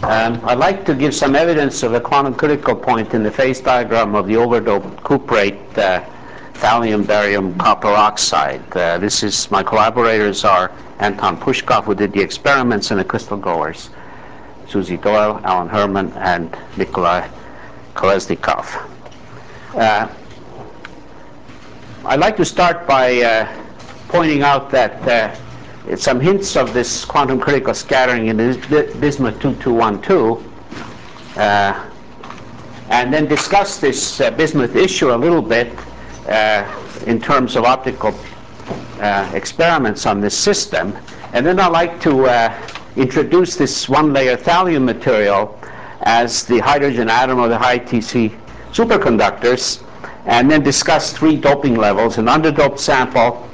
I'd like to give some evidence of a quantum critical point in the phase diagram of the overdoped cuprate thallium barium copper oxide. My collaborators are Anton Pushkov, who did the experiments, and the crystal growers, Susie Doyle, Alan Herman, and Nikolai Kolesnikov. I'd like to start by pointing out that some hints of this quantum critical scattering in bismuth 2212, and then discuss this bismuth issue a little bit in terms of optical experiments on this system. And then I'd like to introduce this one-layer thallium material as the hydrogen atom of the high TC superconductors, and then discuss three doping levels: an underdoped sample,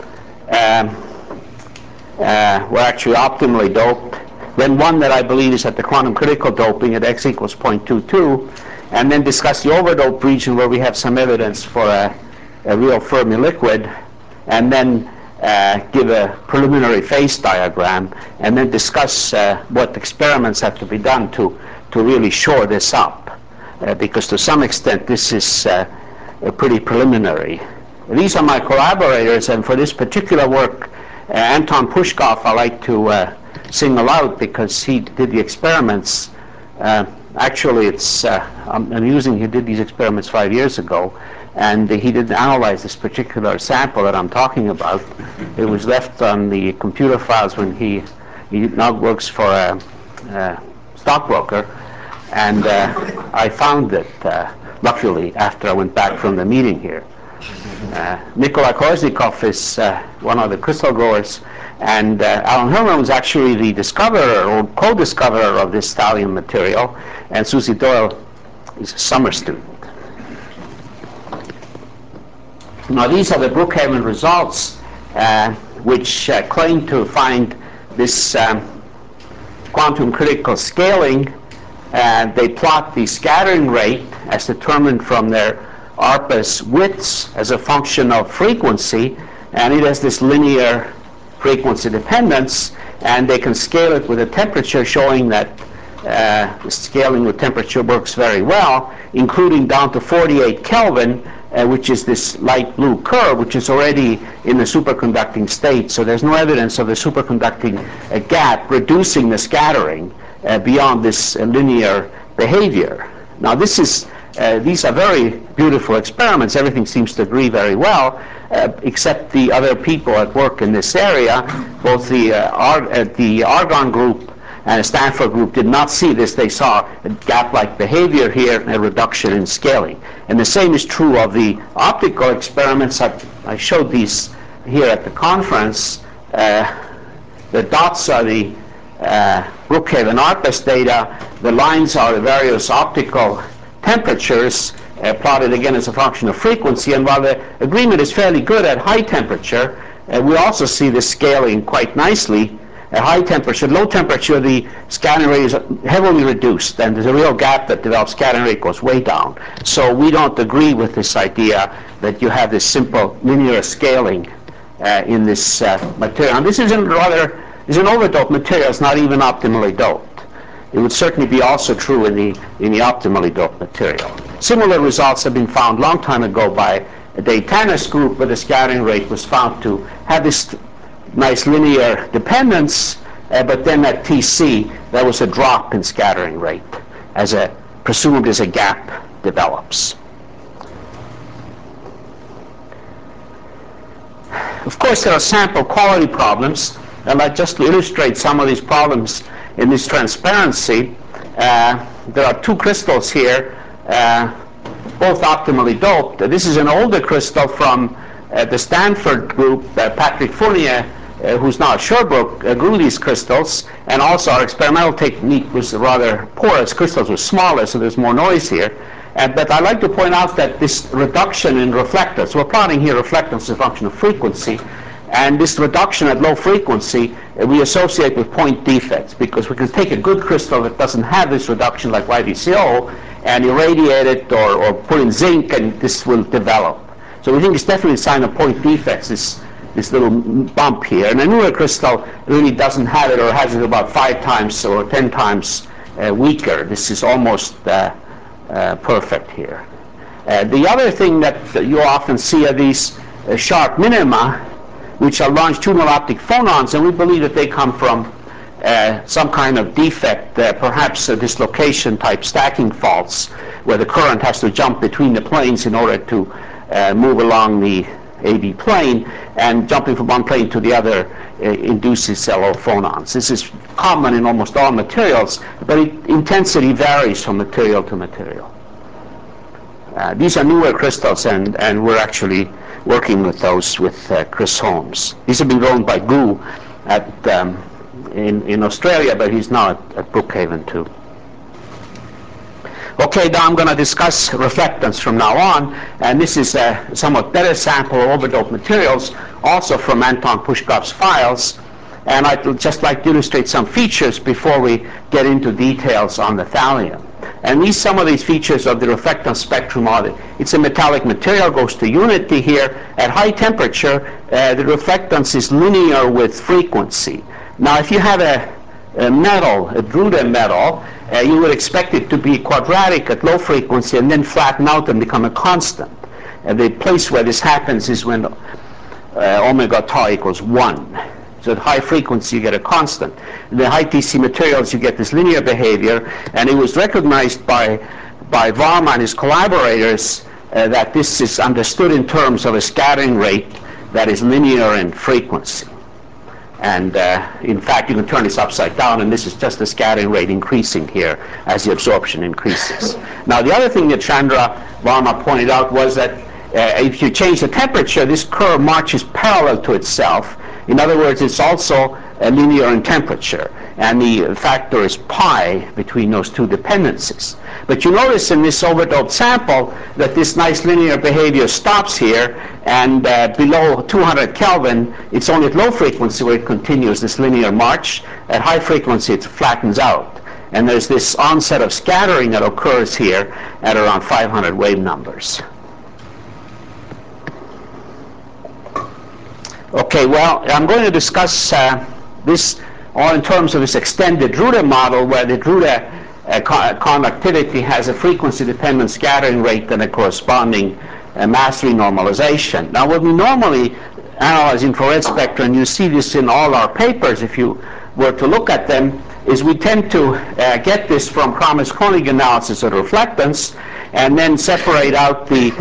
were actually optimally doped, then one that I believe is at the quantum critical doping at x equals 0.22, and then discuss the overdoped region where we have some evidence for a real Fermi liquid, and then give a preliminary phase diagram, and then discuss what experiments have to be done to really shore this up, because to some extent this is pretty preliminary. These are my collaborators, and for this particular work, Anton Pushkov I like to single out because he did the experiments. Actually, I'm amusing, he did these experiments 5 years ago, and he didn't analyze this particular sample that I'm talking about. It was left on the computer files when he now works for a stockbroker, and I found it, luckily, after I went back from the meeting here. Nikolai Kolesnikov is one of the crystal growers, and Alan Herman was actually the discoverer or co-discoverer of this thallium material, and Susie Doyle is a summer student. Now these are the Brookhaven results, which claim to find this quantum critical scaling. They plot the scattering rate as determined from their ARPA's widths as a function of frequency, and it has this linear frequency dependence, and they can scale it with a temperature, showing that the scaling with temperature works very well, including down to 48 Kelvin, which is this light blue curve, which is already in the superconducting state. So there's no evidence of the superconducting gap reducing the scattering beyond this linear behavior. Now these are very beautiful experiments. Everything seems to agree very well, except the other people at work in this area. Both the Argonne group and the Stanford group did not see this. They saw a gap-like behavior here and a reduction in scaling. And the same is true of the optical experiments. I showed these here at the conference. The dots are the Brookhaven ARPAS data. The lines are the various optical temperatures plotted again as a function of frequency. And while the agreement is fairly good at high temperature, we also see this scaling quite nicely. At high temperature, low temperature, the scattering rate is heavily reduced, and there's a real gap that develops. Scattering rate goes way down. So we don't agree with this idea that you have this simple linear scaling in this material. And this is an overdoped material. It's not even optimally doped. It would certainly be also true in the optimally doped material. Similar results have been found a long time ago by Dave Tanner's group, where the scattering rate was found to have this nice linear dependence, but then at TC there was a drop in scattering rate, presumably as a gap develops. Of course, there are sample quality problems, and I'd just illustrate some of these problems in this transparency. There are two crystals here, both optimally doped. This is an older crystal from the Stanford group. Patrick Fournier, who's now at Sherbrooke, grew these crystals, and also our experimental technique was rather poor as crystals were smaller, so there's more noise here. But I'd like to point out that this reduction in reflectance, we're plotting here reflectance as a function of frequency, and this reduction at low frequency we associate with point defects, because we can take a good crystal that doesn't have this reduction like YBCO and irradiate it or put in zinc, and this will develop. So we think it's definitely a sign of point defects, this little bump here. And a newer crystal really doesn't have it, or has it about 5 times or 10 times weaker. This is almost perfect here. The other thing that you often see are these sharp minima, which are longitudinal optic phonons, and we believe that they come from some kind of defect, perhaps a dislocation type stacking faults, where the current has to jump between the planes in order to move along the AB plane, and jumping from one plane to the other induces LO phonons. This is common in almost all materials, but intensity varies from material to material. These are newer crystals, and we're actually working with those with Chris Holmes. These have been grown by Gu in Australia, but he's now at Brookhaven too. Okay, now I'm going to discuss reflectance from now on, and this is a somewhat better sample of overdoped materials, also from Anton Pushkov's files, and I'd just like to illustrate some features before we get into details on the thallium. And some of these features of the reflectance spectrum are that it's a metallic material, goes to unity here. At high temperature, the reflectance is linear with frequency. Now, if you have a metal, a Drude metal, you would expect it to be quadratic at low frequency and then flatten out and become a constant. And the place where this happens is when omega tau equals 1. So at high frequency, you get a constant. In the high TC materials, you get this linear behavior, and it was recognized by Varma and his collaborators that this is understood in terms of a scattering rate that is linear in frequency. And in fact, you can turn this upside down, and this is just the scattering rate increasing here as the absorption increases. Now, the other thing that Chandra Varma pointed out was that if you change the temperature, this curve marches parallel to itself. In other words, it's also linear in temperature, and the factor is pi between those two dependencies. But you notice in this overdoped sample that this nice linear behavior stops here, and below 200 Kelvin, it's only at low frequency where it continues this linear march. At high frequency, it flattens out. And there's this onset of scattering that occurs here at around 500 wave numbers. Okay, well, I'm going to discuss this all in terms of this extended Drude model, where the Drude conductivity has a frequency-dependent scattering rate and a corresponding mass renormalization. Now, when we normally analyze infrared spectra, and you see this in all our papers if you were to look at them, is we tend to get this from Kramers-Koenig analysis of reflectance, and then separate out the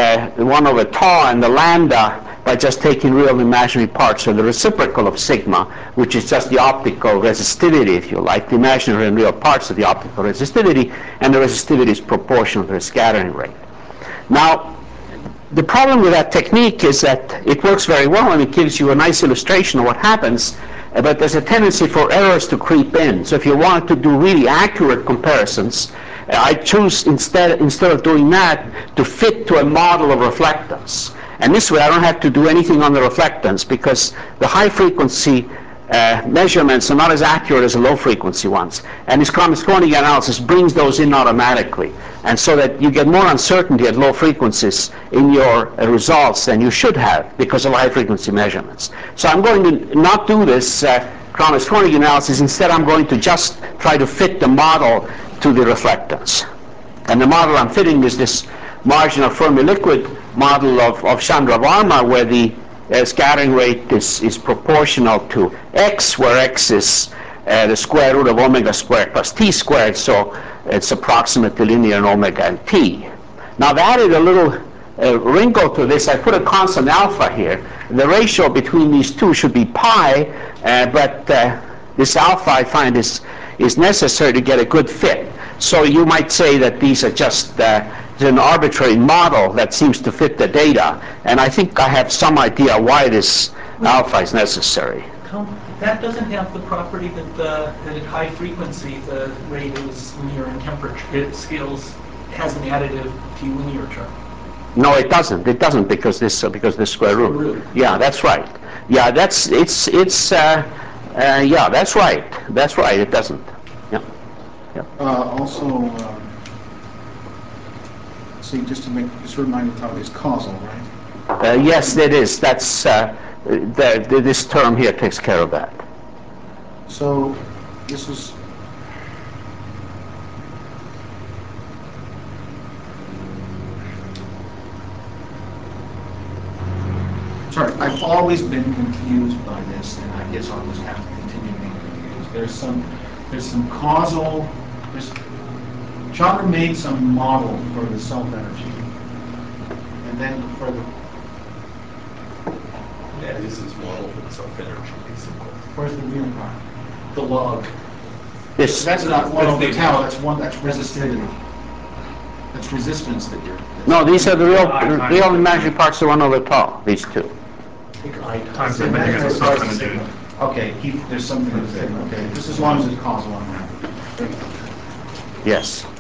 1 over tau and the lambda by just taking real and imaginary parts of the reciprocal of sigma, which is just the optical resistivity, if you like, the imaginary and real parts of the optical resistivity, and the resistivity is proportional to the scattering rate. Now, the problem with that technique is that it works very well, and it gives you a nice illustration of what happens, but there's a tendency for errors to creep in. So if you want to do really accurate comparisons, I choose, instead of doing that, to fit to a model of reflectance. And this way, I don't have to do anything on the reflectance, because the high-frequency measurements are not as accurate as the low-frequency ones. And this Kramers-Koenig analysis brings those in automatically, and so that you get more uncertainty at low frequencies in your results than you should have because of high-frequency measurements. So I'm going to not do this Kramers-Koenig analysis. Instead, I'm going to just try to fit the model to the reflectance. And the model I'm fitting is this marginal Fermi liquid model of Chandra Varma, where the scattering rate is proportional to x, where x is the square root of omega squared plus t squared, so it's approximately linear in omega and t. Now, I've added a little wrinkle to this. I put a constant alpha here. The ratio between these two should be pi, but this alpha, I find, is necessary to get a good fit. So you might say that these are just an arbitrary model that seems to fit the data, and I think I have some idea why this alpha is necessary. That doesn't have the property that at high frequency the rate is linear in temperature. It scales has an additive t-linear term. No, it doesn't. It doesn't because this square root. Yeah, that's right. Yeah, yeah, that's right. That's right. It doesn't. Yeah. Yeah. Also, see, just to remind you, it's causal, right? Yes, it is. That's this term here takes care of that. So this is I've always been confused by this, and I guess I'll just have to continue being confused. There's some causal, Chandra made some model for the self-energy, and then for the, Yeah, this is model for the self-energy, basically. where's the mu part? The log. This, That's not one over That's the- tau, that's resistivity. That's resistance that you're. no, these are the real imaginary parts of 1 over tau, these two. Times the measurement of the self-energy. Okay, there's something to say, okay, just as long as it's causal on that. Yes.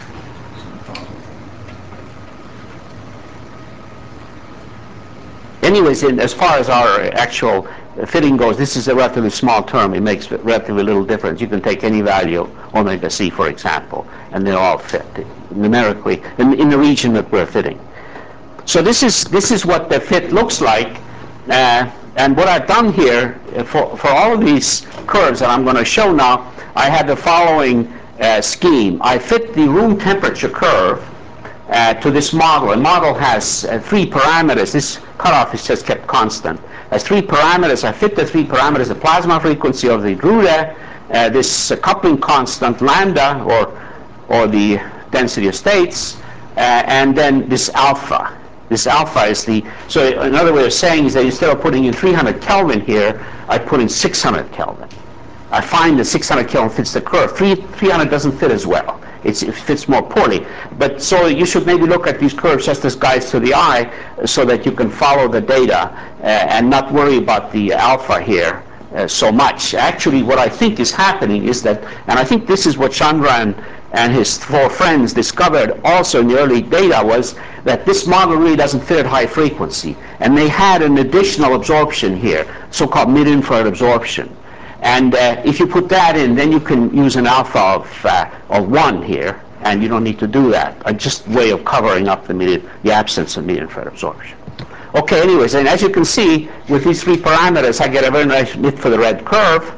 Anyways, as far as our actual fitting goes, this is a relatively small term. It makes relatively little difference. You can take any value, omega c, for example, and they'll all fit numerically in the region that we're fitting. So this is what the fit looks like. And what I've done here for all of these curves that I'm going to show now, I had the following scheme. I fit the room temperature curve to this model. A model has 3 parameters. This cutoff is just kept constant. Has 3 parameters. I fit the 3 parameters: the plasma frequency of the Drude, this coupling constant lambda, or the density of states, and then this alpha. This alpha is so another way of saying is that instead of putting in 300 Kelvin here, I put in 600 Kelvin. I find that 600 Kelvin fits the curve. 300 doesn't fit as well. It fits more poorly. But so you should maybe look at these curves just as guides to the eye so that you can follow the data and not worry about the alpha here so much. Actually, what I think is happening is that, and I think this is what Chandra and his 4 friends discovered also in the early data, was that this model really doesn't fit at high frequency. And they had an additional absorption here, so-called mid-infrared absorption. And if you put that in, then you can use an alpha of 1 here, and you don't need to do that. Just a way of covering up the absence of mid-infrared absorption. Okay, anyways, and as you can see, with these 3 parameters, I get a very nice fit for the red curve.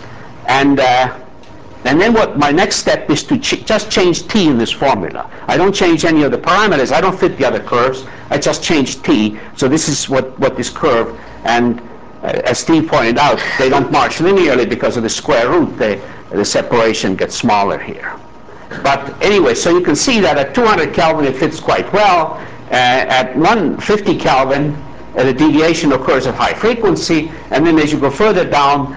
And then what my next step is to just change t in this formula. I don't change any of the parameters. I don't fit the other curves. I just change t. So this is what this curve, and as Steve pointed out, they don't march linearly because of the square root. The separation gets smaller here. But anyway, so you can see that at 200 Kelvin it fits quite well. At 150 Kelvin, the deviation occurs at high frequency. And then as you go further down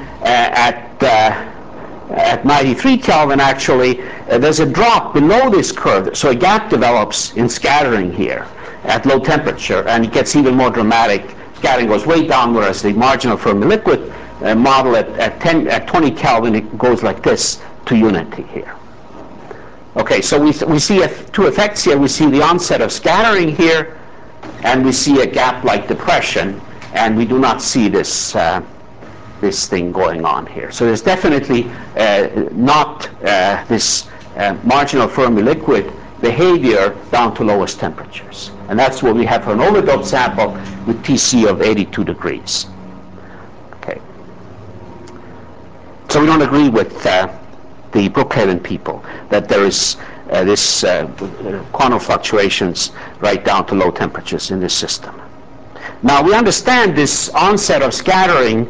at 93 Kelvin, actually, there's a drop below this curve. So a gap develops in scattering here at low temperature, and it gets even more dramatic. Scattering goes way down, whereas the marginal Fermi liquid model at 20 Kelvin, it goes like this to unity here. Okay, so we see 2 effects here. We see the onset of scattering here, and we see a gap-like depression, and we do not see this this thing going on here. So there's definitely not this marginal Fermi liquid behavior down to lowest temperatures. And that's what we have for an overdoped sample with TC of 82 degrees. Okay. So we don't agree with the Brookhaven people that there is this quantum fluctuations right down to low temperatures in this system. Now, we understand this onset of scattering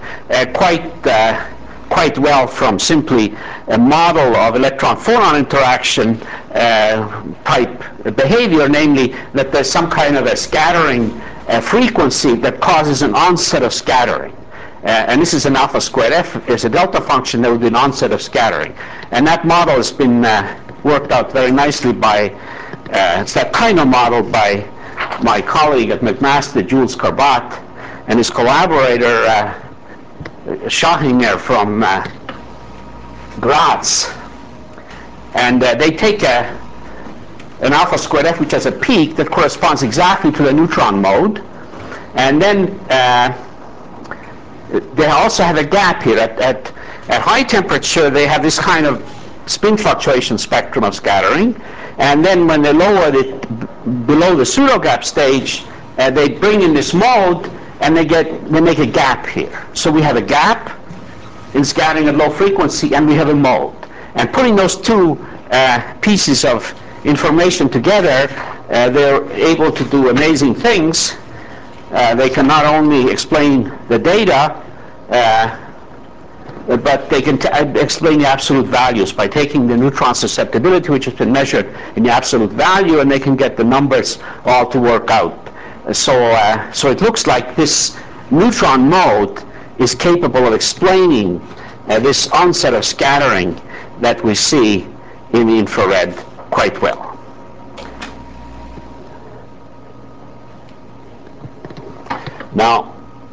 quite well from simply a model of electron-photon interaction type behavior, namely that there's some kind of a scattering frequency that causes an onset of scattering. And this is an alpha squared f. There's a delta function, there would be an onset of scattering. And that model has been worked out very nicely by, it's that kind of model by my colleague at McMaster, Jules Carbat, and his collaborator, Schachinger from Graz. And they take an alpha squared f, which has a peak that corresponds exactly to the neutron mode. And then they also have a gap here. At high temperature, they have this kind of spin fluctuation spectrum of scattering. And then when they lower it below the pseudogap stage, they bring in this mode, and they make a gap here. So we have a gap in scattering at low frequency, and we have a mode. And putting those 2 pieces of information together, they're able to do amazing things. they can not only explain the data, but they can explain the absolute values by taking the neutron susceptibility, which has been measured in the absolute value, and they can get the numbers all to work out. So it looks like this neutron mode is capable of explaining this onset of scattering that we see in the infrared quite well. Now,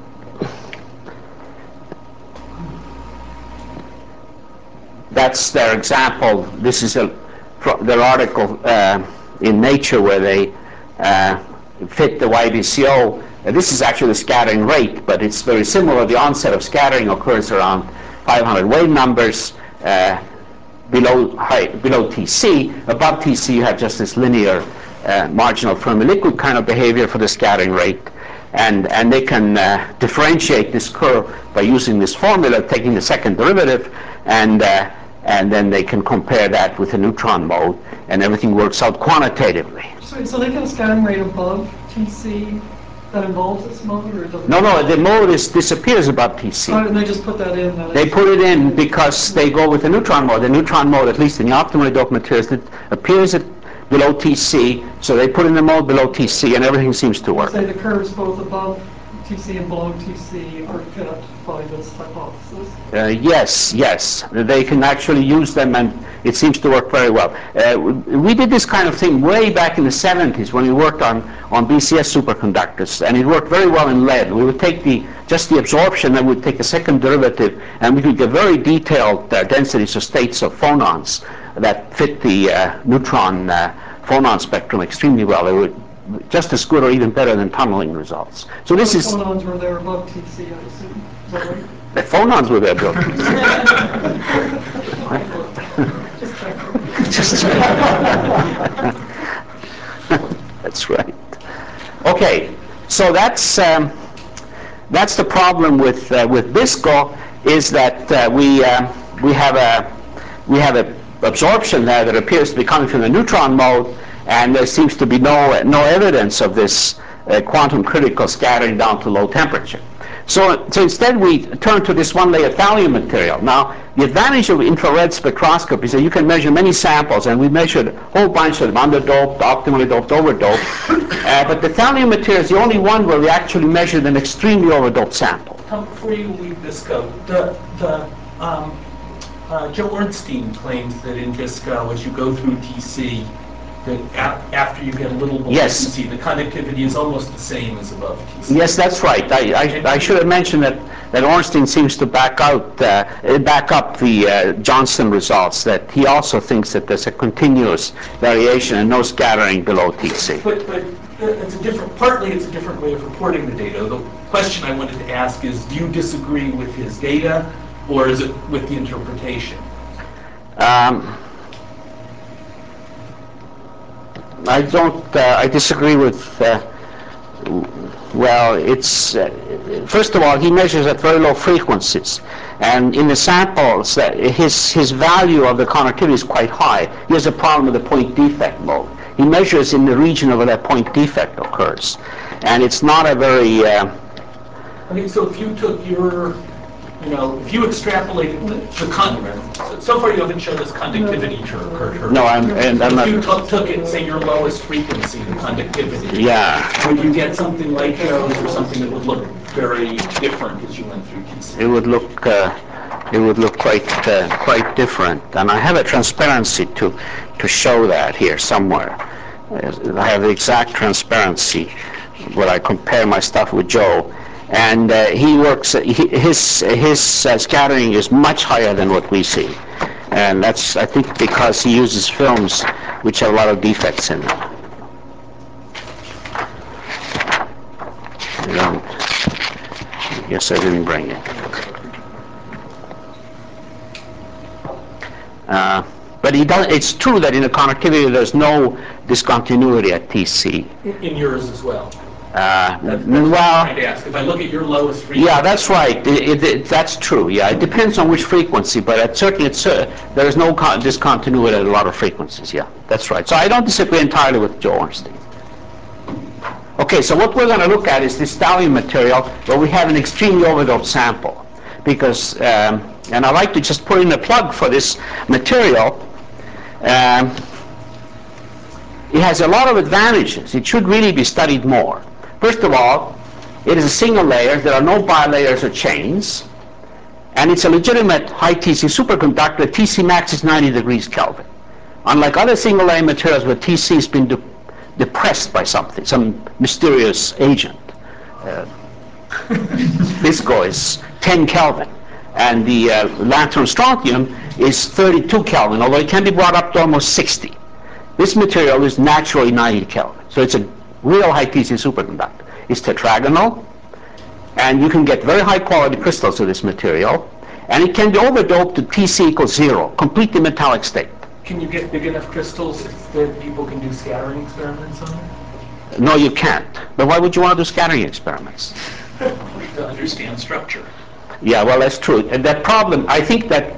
that's their example. This is their article in Nature where they fit the YBCO. This is actually the scattering rate, but it's very similar. The onset of scattering occurs around 500 wave numbers below TC. Above TC, you have just this linear marginal Fermi liquid kind of behavior for the scattering rate. And they can differentiate this curve by using this formula, taking the second derivative, and then they can compare that with the neutron mode, and everything works out quantitatively. So they get a scattering rate above TC that involves this mode, or it doesn't? No, the mode disappears above TC. Oh, and they just put that in? They put it in because they go with the neutron mode. The neutron mode, at least in the optimally doped materials, it appears at below TC, so they put in the mode below TC, and everything seems to work. You say the curves both above TC and below TC are fit by this hypothesis? Yes. They can actually use them, and it seems to work very well. We did this kind of thing way back in the 70s when we worked on BCS superconductors, and it worked very well in lead. We would take just the absorption, then we'd take a second derivative, and we could get very detailed densities or states of phonons that fit the neutron phonon spectrum extremely well. They were just as good or even better than tunneling results. So this is... phonons were there above TC, I assume. Is that right? The phonons were there above TC. Just checking. That's right. Okay, so that's the problem with BISCO, is that we have a absorption there that appears to be coming from the neutron mode, and there seems to be no evidence of this quantum critical scattering down to low temperature. So instead we turn to this one-layer thallium material. Now, the advantage of infrared spectroscopy is that you can measure many samples, and we measured a whole bunch of them, underdoped, optimally doped, overdoped. But the thallium material is the only one where we actually measured an extremely overdoped sample. Before you leave BISCO, Joe Ornstein claims that in BISCO, as you go through TC, that after you get a little below TC, the conductivity is almost the same as above TC. Yes, that's right. I should have mentioned that Ornstein seems to back up the Johnson results, that he also thinks that there's a continuous variation and no scattering below TC. But partly it's a different way of reporting the data. The question I wanted to ask is, do you disagree with his data, or is it with the interpretation? I don't. I disagree with. Well, it's first of all, he measures at very low frequencies, and in the samples, his value of the conductivity is quite high. He has a problem with the point defect mode. He measures in the region where that point defect occurs, and it's not a very. Okay, so if you took your, if you extrapolated so far you haven't shown us conductivity curve. No, I'm not. If you took it, say your lowest frequency, the conductivity. Yeah. Would you get something like Joe's, or something that would look very different as you went through TC? It would look quite different, and I have a transparency to show that here somewhere. I have the exact transparency where I compare my stuff with Joe. And he works. His scattering is much higher than what we see, and that's, I think, because he uses films which have a lot of defects in them. I guess I didn't bring it. But he does. It's true that in the conductivity there's no discontinuity at TC. In yours as well. Well, if I look at your lowest frequency. Yeah, that's right. That's true. Yeah, it depends on which frequency, but certainly there is no discontinuity at a lot of frequencies. Yeah, that's right. So I don't disagree entirely with Joe Ornstein. Okay, so what we're going to look at is this thallium material where we have an extremely overdoped sample. Because, and I'd like to just put in a plug for this material. It has a lot of advantages. It should really be studied more. First of all, it is a single layer. There are no bilayers or chains. And it's a legitimate high TC superconductor. TC max is 90 degrees Kelvin. Unlike other single layer materials where TC has been depressed by something, some mysterious agent. Visco is 10 Kelvin. And the lanthanum strontium is 32 Kelvin, although it can be brought up to almost 60. This material is naturally 90 Kelvin. So it's a real high TC superconductor. It's tetragonal, and you can get very high quality crystals of this material, and it can be overdoped to TC equals 0, completely metallic state. Can you get big enough crystals that people can do scattering experiments on them? No, you can't. But why would you want to do scattering experiments? To understand structure. Yeah, well, that's true. And that problem, I think that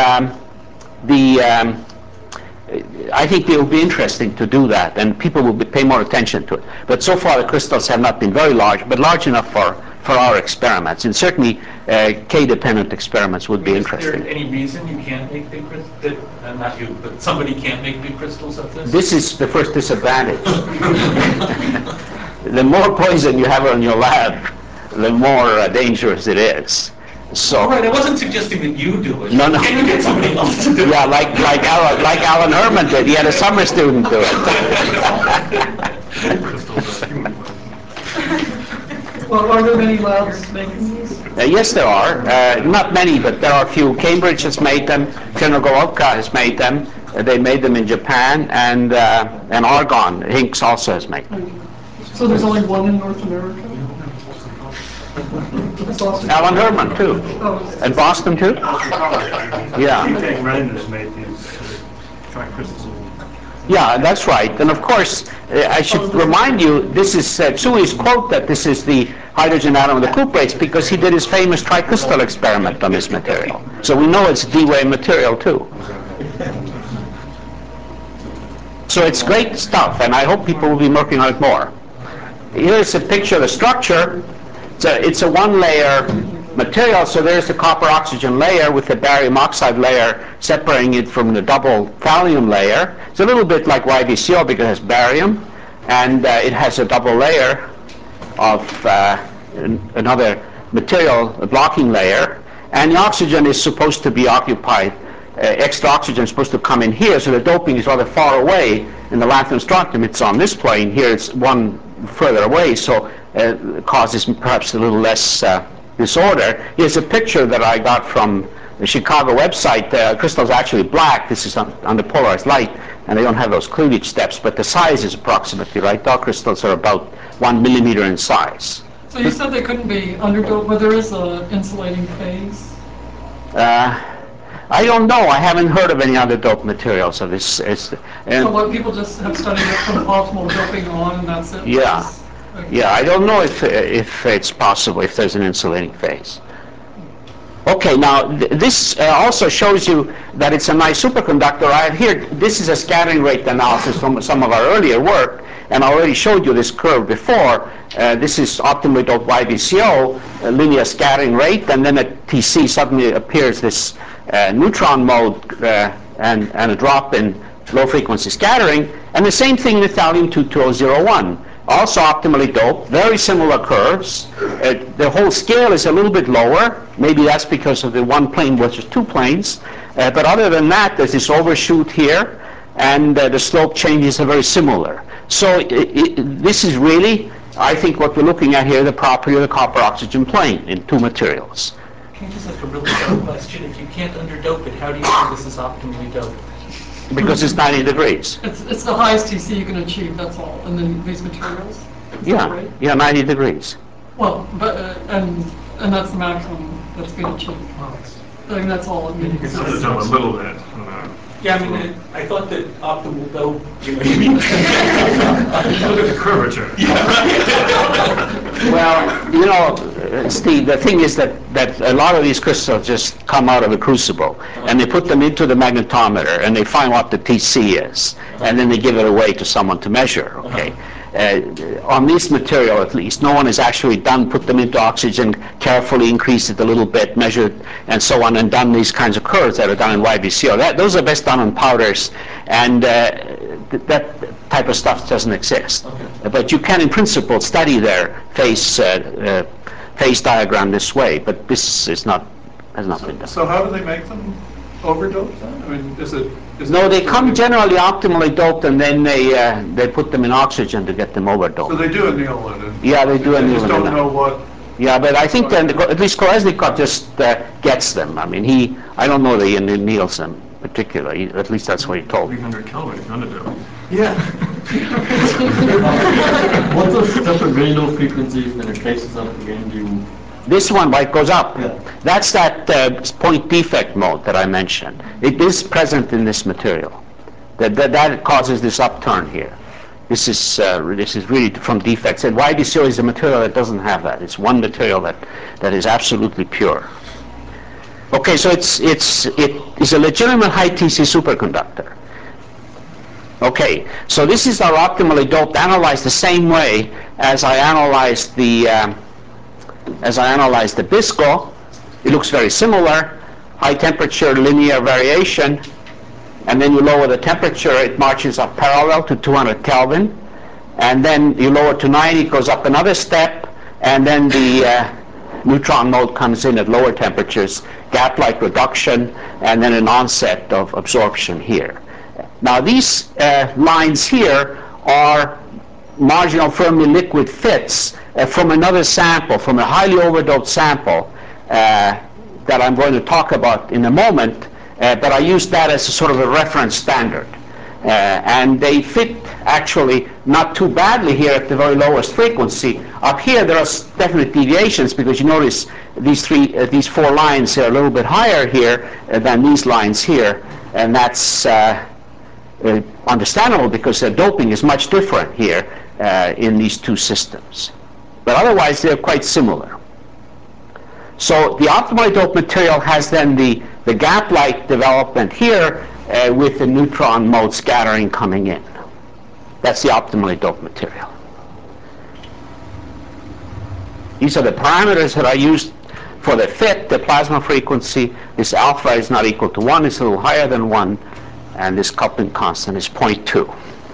I think it will be interesting to do that, and people will pay more attention to it. But so far, the crystals have not been very large, but large enough for our experiments. And certainly, K-dependent experiments would be interesting. Is there any reason you can't make big crystals? Not you, but somebody can't make big crystals of this? This is the first disadvantage. The more poison you have in your lab, the more dangerous it is. So, all right, I wasn't suggesting that you do it. No, no. Can you get somebody else to do it? Yeah, like Alan Herman did. He had a summer student do it. Well, are there many labs making these? Yes, there are. Not many, but there are a few. Cambridge has made them. Chernogolovka has made them. They made them in Japan, and Argonne, Hinks also has made them. So there's only one in North America? Alan Herman, too. Oh, And Boston, too? Yeah. Tang Ren has made these crystals. Yeah, that's right. And of course, I should remind you, this is Tsui's quote that this is the hydrogen atom of the cuprates because he did his famous tricrystal experiment on this material. So we know it's D-wave material, too. So it's great stuff, and I hope people will be working on it more. Here's a picture of the structure. It's a one-layer material, so there's the copper-oxygen layer with the barium oxide layer separating it from the double thallium layer. It's a little bit like YBCO because it has barium, and it has a double layer of another material, a blocking layer, and the oxygen is supposed to be occupied. Extra oxygen is supposed to come in here, so the doping is rather far away. In the lanthanum strontium, it's on this plane. Here, it's one further away, so it causes perhaps a little less disorder. Here's a picture that I got from the Chicago website. The crystal's actually black. This is under polarized light, and they don't have those cleavage steps, but the size is approximately right. Dark crystals are about 1 millimeter in size. so you said they couldn't be underdosed, but there is an insulating phase? I don't know. I haven't heard of any other dope materials of this. So what, people just have studied it from optimal doping on, and that's it? Yeah. Yeah, I don't know if it's possible, if there's an insulating phase. Okay, now this also shows you that it's a nice superconductor. I have here, this is a scattering rate analysis from some of our earlier work, and I already showed you this curve before. This is optimally doped YBCO, linear scattering rate, and then at TC suddenly appears this neutron mode and a drop in low-frequency scattering, and the same thing with thallium-22001. Also optimally doped, very similar curves. The whole scale is a little bit lower. Maybe that's because of the one plane versus two planes. But other than that, there's this overshoot here, and the slope changes are very similar. So this is really, I think, what we're looking at here, the property of the copper-oxygen plane in two materials. Can I just ask a really dumb question? If you can't underdope it, how do you know this is optimally doped? Because it's 90 degrees. It's the highest TC you can achieve, that's all, and then these materials? Is that right? Yeah, 90 degrees. Well, but, and that's the maximum that's being achieved. I mean, that's all it means. You can sort of jump a little bit. Yeah, I mean, I thought that optimal dope, you know, you mean... Look at the curvature. Well, you know, Steve, the thing is that a lot of these crystals just come out of a crucible, and they put them into the magnetometer, and they find what the TC is, and then they give it away to someone to measure, okay? on this material at least, no one has actually put them into oxygen, carefully increased it a little bit, measured, and so on, and done these kinds of curves that are done in YBCO. Those are best done on powders, and that type of stuff doesn't exist. Okay. But you can, in principle, study their phase diagram this way, but this has not been done. So how do they make them overdosed then? I mean, No, they come generally optimally doped, and then they put them in oxygen to get them overdosed. So they do anneal it? Yeah, they do anneal it. They just don't know what... Yeah, but I think then at least Kolesnikov just gets them. I mean, I don't know that he anneals them particularly. At least that's what he told me. 300 Kelvin, none of them. Yeah. What are separate very low frequencies when it traces up again? This one, it goes up. Yeah. That's that point defect mode that I mentioned. It is present in this material. That causes this upturn here. This is really from defects. And YBCO is a material that doesn't have that. It's one material that is absolutely pure. Okay, so it is a legitimate high TC superconductor. Okay, so this is our optimally doped, analyzed the same way as I analyzed the BISCO. It looks very similar. High temperature, linear variation, and then you lower the temperature, it marches up parallel to 200 Kelvin, and then you lower to 90, it goes up another step, and then the neutron mode comes in at lower temperatures, gap-like reduction, and then an onset of absorption here. Now these lines here are marginal Fermi liquid fits from another sample, from a highly overdoped sample that I'm going to talk about in a moment, but I used that as a sort of a reference standard. And they fit actually not too badly here at the very lowest frequency. Up here there are definite deviations because you notice these four lines are a little bit higher here than these lines here, and that's understandable because the doping is much different here in these two systems. But otherwise they're quite similar. So the optimally doped material has then the gap-like development here with the neutron mode scattering coming in. That's the optimally doped material. These are the parameters that I used for the fit, the plasma frequency. This alpha is not equal to 1, it's a little higher than 1, and this coupling constant is 0.2.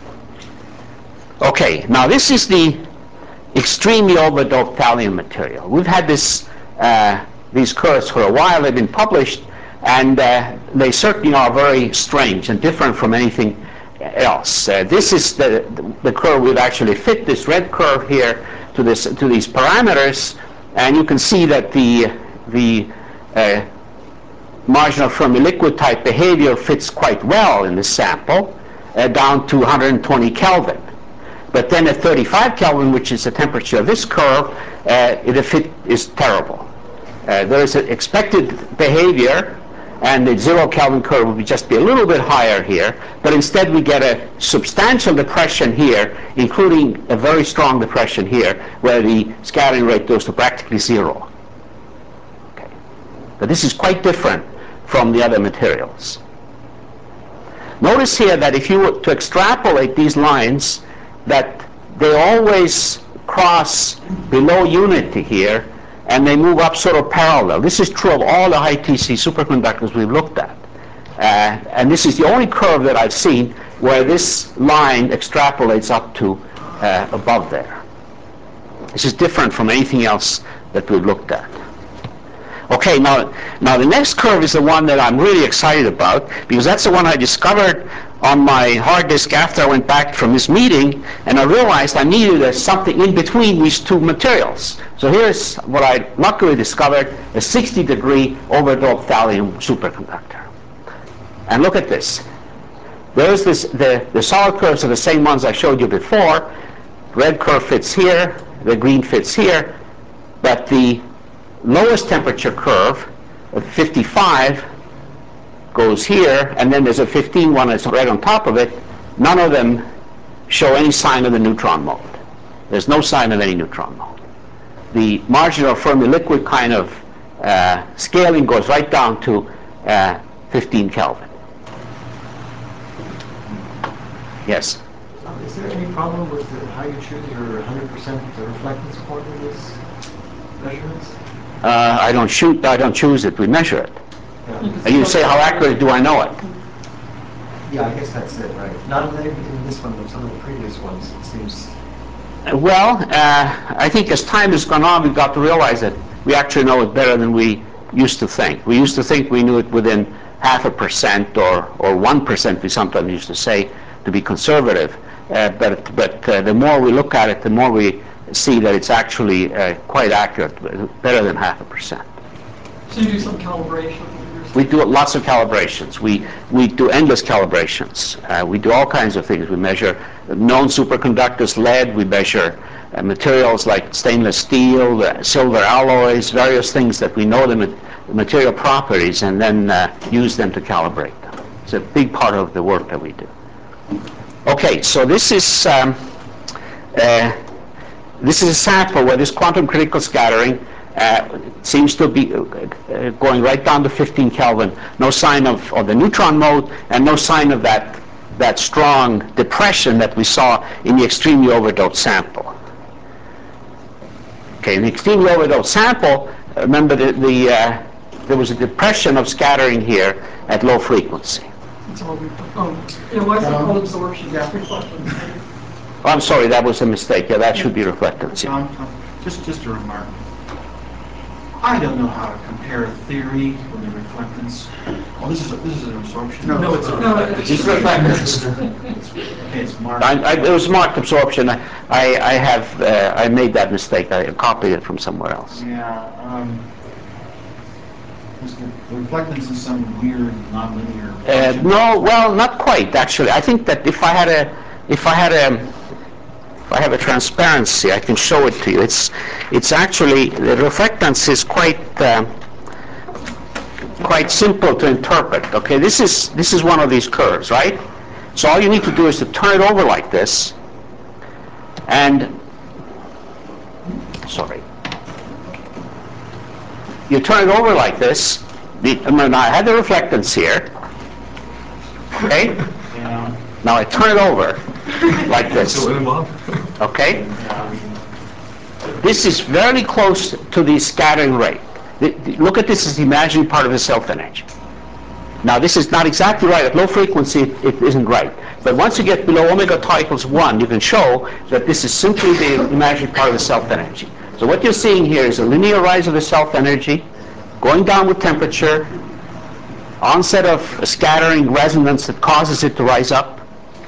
Okay, now this is the extremely overdoped thallium material. We've had these curves for a while. They've been published, and they certainly are very strange and different from anything else. This is the curve we've actually fit, this red curve here, to these parameters, and you can see that the marginal Fermi liquid type behavior fits quite well in this sample, down to 120 Kelvin. But then at 35 Kelvin, which is the temperature of this curve, the fit is terrible. There is an expected behavior, and the 0 Kelvin curve would just be a little bit higher here, but instead we get a substantial depression here, including a very strong depression here, where the scattering rate goes to practically 0. Okay. But this is quite different from the other materials. Notice here that if you were to extrapolate these lines, that they always cross below unity here, and they move up sort of parallel. This is true of all the high TC superconductors we've looked at. And this is the only curve that I've seen where this line extrapolates up to above there. This is different from anything else that we've looked at. Okay, now the next curve is the one that I'm really excited about, because that's the one I discovered on my hard disk after I went back from this meeting, and I realized I needed something in between these two materials. So here's what I luckily discovered, a 60-degree overdoped thallium superconductor. And look at this. There's the solid curves are the same ones I showed you before. Red curve fits here, the green fits here, but the lowest temperature curve of 55 goes here, and then there's a 15 one that's right on top of it. None of them show any sign of the neutron mode. There's no sign of any neutron mode. The marginal Fermi liquid kind of scaling goes right down to 15 Kelvin. Yes? Is there any problem with how you choose your 100% reflectance point in these measurements? I don't choose it, we measure it. Yeah. And you say, how accurate do I know it? Yeah, I guess that's it, right? Not in this one, but some of the previous ones, it seems. Well, I think as time has gone on, we've got to realize that we actually know it better than we used to think. We used to think we knew it within 0.5% or 1%, we sometimes used to say, to be conservative. But the more we look at it, the more we see that it's actually quite accurate, better than 0.5%. So you do some calibration? We do lots of calibrations. We do endless calibrations. We do all kinds of things. We measure known superconductors, lead. We measure materials like stainless steel, silver alloys, various things that we know the material properties, and then use them to calibrate them. It's a big part of the work that we do. Okay, so this is a sample where this quantum critical scattering seems to be going right down to 15 Kelvin. No sign of the neutron mode, and no sign of that strong depression that we saw in the extremely overdosed sample. Okay, in the extremely overdosed sample, remember there was a depression of scattering here at low frequency. It wasn't called absorption, reflectance. Oh, I'm sorry, that was a mistake. Yeah, that should be reflectance. Yeah. Just a remark. I don't know how to compare theory with the reflectance. Oh, this is an absorption. No, it's It's reflectance. Okay, it's marked. It was marked absorption. I made that mistake. I copied it from somewhere else. Yeah. The reflectance is some weird nonlinear. No, well, not quite actually. I think that if I have a transparency, I can show it to you. It's actually, the reflectance is quite simple to interpret. Okay, this is one of these curves, right? So all you need to do is to turn it over like this, and sorry, you turn it over like this. Now I had the reflectance here. Okay. Yeah. Now I turn it over like this. Okay? This is very close to the scattering rate. Look at this as the imaginary part of the self-energy. Now this is not exactly right. At low frequency, it isn't right. But once you get below omega tau equals 1, you can show that this is simply the imaginary part of the self-energy. So what you're seeing here is a linear rise of the self-energy, going down with temperature, onset of a scattering resonance that causes it to rise up.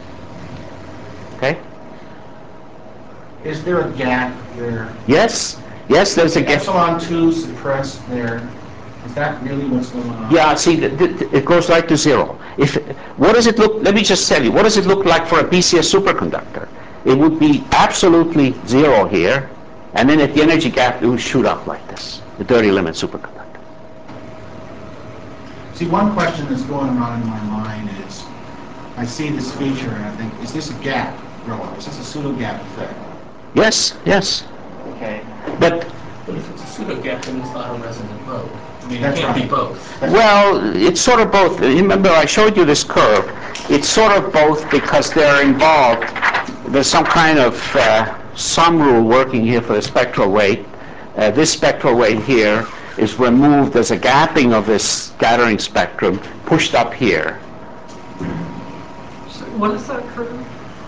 Okay? Is there a gap there? Yes, there's a gap. Epsilon 2 suppressed there. Is that really what's going on? Yeah, see, it goes right to zero. What does it look? Let me just tell you. What does it look like for a BCS superconductor? It would be absolutely zero here, and then at the energy gap, it would shoot up like this. The dirty limit superconductor. See, one question that's going around in my mind is, I see this feature and I think, is this a gap, really? Is this a pseudo-gap effect? Yes. Okay. But if it's a pseudo-gap, then it's not a resonant mode. I mean, That's it can't right. be both. well, it's sort of both. Remember, I showed you this curve. It's sort of both because they're involved. There's some kind of sum rule working here for the spectral weight. This spectral weight here is removed as a gapping of this scattering spectrum, pushed up here. So what is that curve?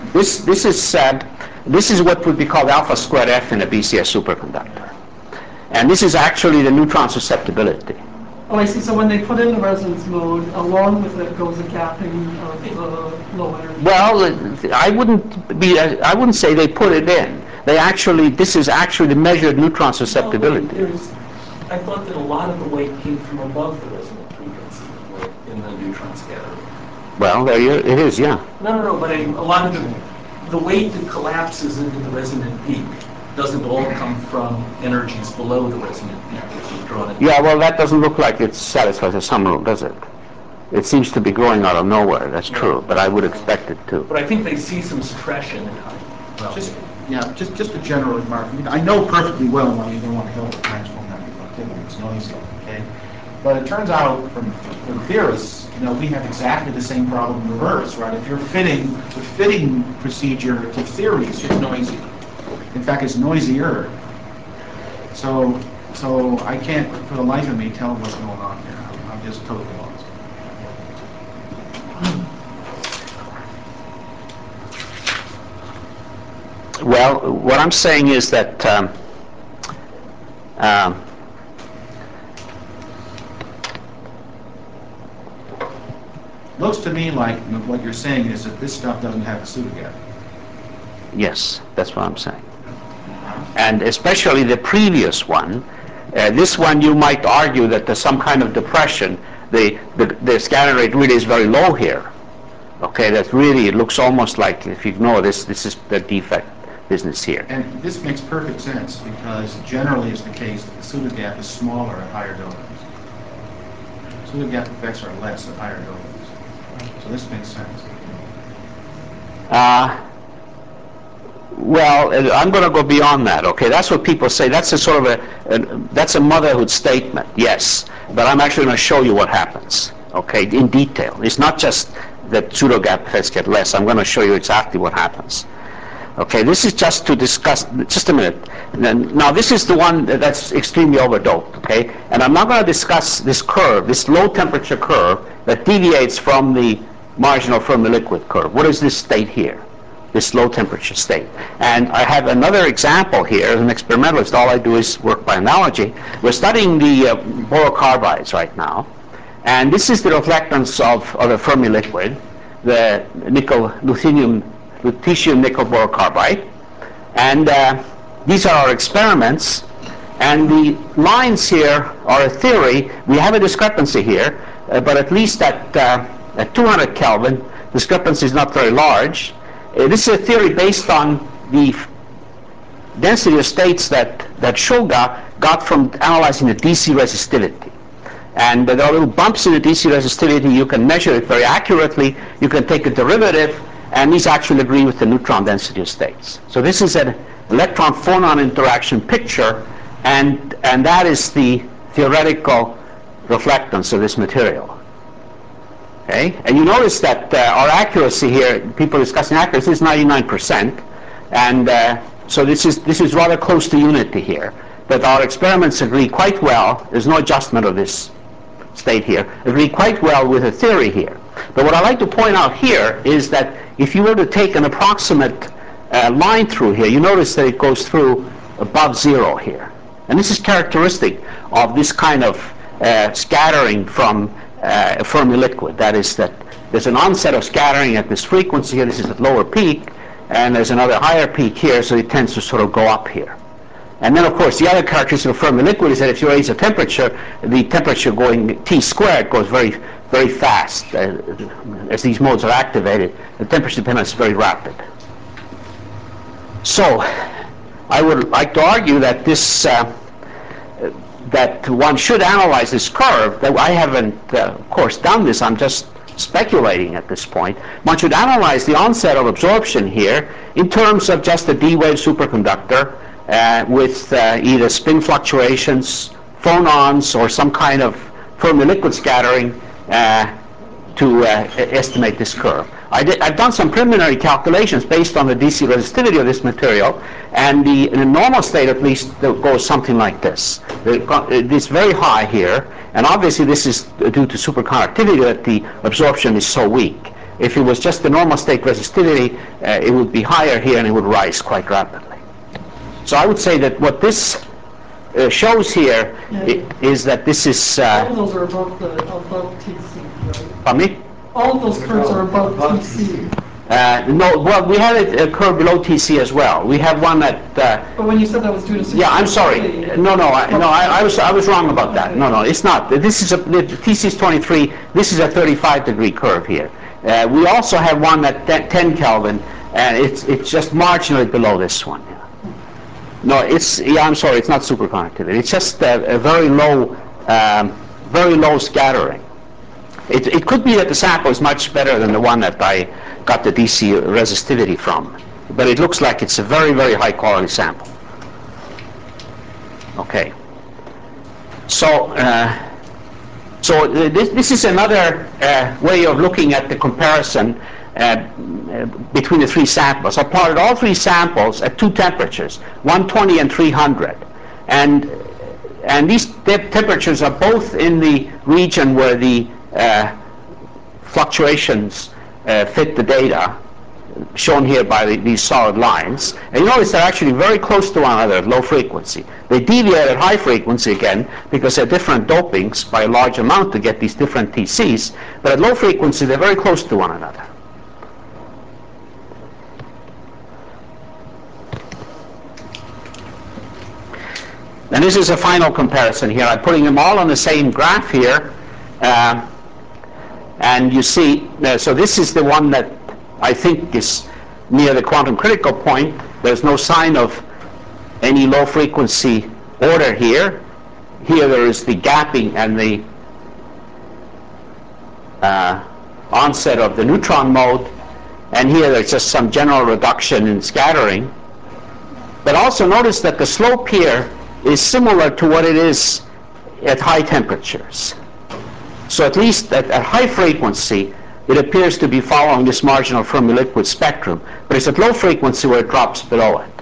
This is what would be called alpha squared F in a BCS superconductor. And this is actually the neutron susceptibility. Oh, I see. So when they put in the resonance mode, along with it goes a gapping of the low energy. Well, I wouldn't say they put it in. This is actually the measured neutron susceptibility. I thought that a lot of the weight came from above the resonant frequency in the neutron scattering. Well, it is, yeah. No, but a lot of the weight that collapses into the resonant peak doesn't all come from energies below the resonant peak that you've drawn it. Yeah, well, that doesn't look like it satisfies the sum rule, does it? It seems to be growing out of nowhere, that's true, but I would expect it to. But I think they see some suppression in height. Well, Just a general remark. I mean, I know perfectly well why you don't want to help with maximum reflectivity. It's noisy, okay? But it turns out, from theorists, we have exactly the same problem in reverse, right? If you're fitting, the fitting procedure to theories is noisy. In fact, it's noisier. So I can't, for the life of me, tell what's going on here. I'm just totally lost. Well, what I'm saying is that Looks to me like what you're saying is that this stuff doesn't have a pseudogap. yes, that's what I'm saying. And especially the previous one, this one you might argue that there's some kind of depression. The scatter rate really is very low here. Okay, that really, it looks almost like, if you ignore this, this is the defect business here. And this makes perfect sense because generally it's the case that the pseudogap is smaller at higher doses. Pseudogap effects are less at higher doses. So this makes sense. Well, I'm going to go beyond that. Okay, that's what people say. That's a sort of that's a motherhood statement. Yes, but I'm actually going to show you what happens. Okay, in detail. It's not just that pseudogap effects get less. I'm going to show you exactly what happens. Okay, this is just to discuss. Just a minute. Now, this is the one that's extremely overdoped. Okay, and I'm not going to discuss this curve, this low temperature curve that deviates from the marginal Fermi liquid curve. What is this state here? This low temperature state. And I have another example here. As an experimentalist, all I do is work by analogy. We're studying the borocarbides right now. And this is the reflectance of a Fermi liquid, the lutetium nickel borocarbide. And these are our experiments. And the lines here are a theory. We have a discrepancy here, but at least at 200 Kelvin, discrepancy is not very large. This is a theory based on the density of states that Shulga got from analyzing the DC resistivity. And there are little bumps in the DC resistivity. You can measure it very accurately. You can take a derivative, and these actually agree with the neutron density of states. So this is an electron-phonon interaction picture, and that is the theoretical reflectance of this material. Okay? And you notice that our accuracy here, people discussing accuracy, is 99%. And so this is rather close to unity here. But our experiments agree quite well. There's no adjustment of this state here. Agree quite well with the theory here. But what I'd like to point out here is that if you were to take an approximate line through here, you notice that it goes through above zero here. And this is characteristic of this kind of scattering from a Fermi liquid. That is, that there's an onset of scattering at this frequency here. This is at lower peak, and there's another higher peak here, so it tends to sort of go up here. And then, of course, the other characteristic of Fermi liquid is that if you raise the temperature going T squared goes very, very fast. As these modes are activated, the temperature dependence is very rapid. So I would like to argue that this that one should analyze this curve. That I haven't, of course, done this. I'm just speculating at this point. One should analyze the onset of absorption here in terms of just a D-wave superconductor with either spin fluctuations, phonons, or some kind of Fermi liquid scattering to estimate this curve. I've done some preliminary calculations based on the DC resistivity of this material, and in the normal state at least goes something like this. It's very high here, and obviously this is due to superconductivity that the absorption is so weak. If it was just the normal state resistivity, it would be higher here and it would rise quite rapidly. So I would say that what this shows here is that this is... all of those are above TC, right? Pardon me? All of those curves are above TC. No, well, we have a curve below TC as well. We have one that... But when you said that was due to... Yeah, I'm sorry. I was wrong about that. Okay. No, it's not. This is the TC is 23. This is a 35-degree curve here. We also have one at 10 Kelvin, and it's just marginally below this one. No, I'm sorry, it's not superconductivity. It's just a very low scattering. It could be that the sample is much better than the one that I got the DC resistivity from, but it looks like it's a very, very high quality sample. Okay. So So this is another way of looking at the comparison between the three samples. I plotted all three samples at two temperatures, 120 and 300. And these temperatures are both in the region where the fluctuations fit the data, shown here by these solid lines. And you notice they're actually very close to one another at low frequency. They deviate at high frequency again because they're different dopings by a large amount to get these different TCs. But at low frequency, they're very close to one another. And this is a final comparison here. I'm putting them all on the same graph here. And you see, so this is the one that I think is near the quantum critical point. There's no sign of any low frequency order here. Here there is the gapping and the onset of the neutron mode. And here there's just some general reduction in scattering. But also notice that the slope here is similar to what it is at high temperatures. So at least at high frequency, it appears to be following this marginal Fermi liquid spectrum, but it's at low frequency where it drops below it.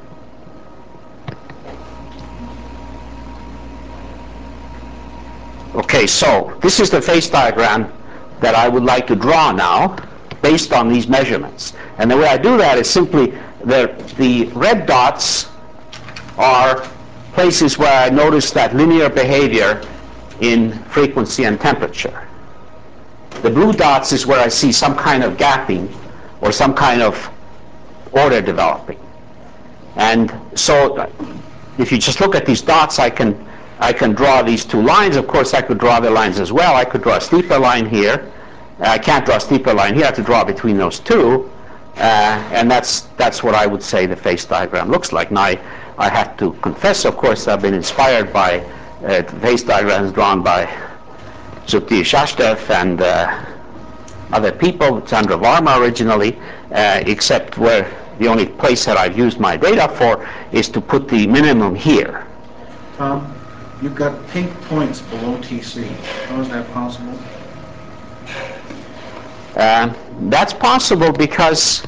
Okay, so this is the phase diagram that I would like to draw now based on these measurements. And the way I do that is simply the red dots are places where I notice that linear behavior in frequency and temperature. The blue dots is where I see some kind of gapping or some kind of order developing. And so if you just look at these dots, I can draw these two lines. Of course, I could draw the lines as well. I could draw a steeper line here. I can't draw a steeper line here. I have to draw between those two. And that's what I would say the phase diagram looks like. Now, I have to confess, of course, I've been inspired by phase diagrams drawn by Sukhdeo Shashdev and other people, Chandra Varma originally, except where the only place that I've used my data for is to put the minimum here. Tom, you've got pink points below TC. How is that possible? That's possible because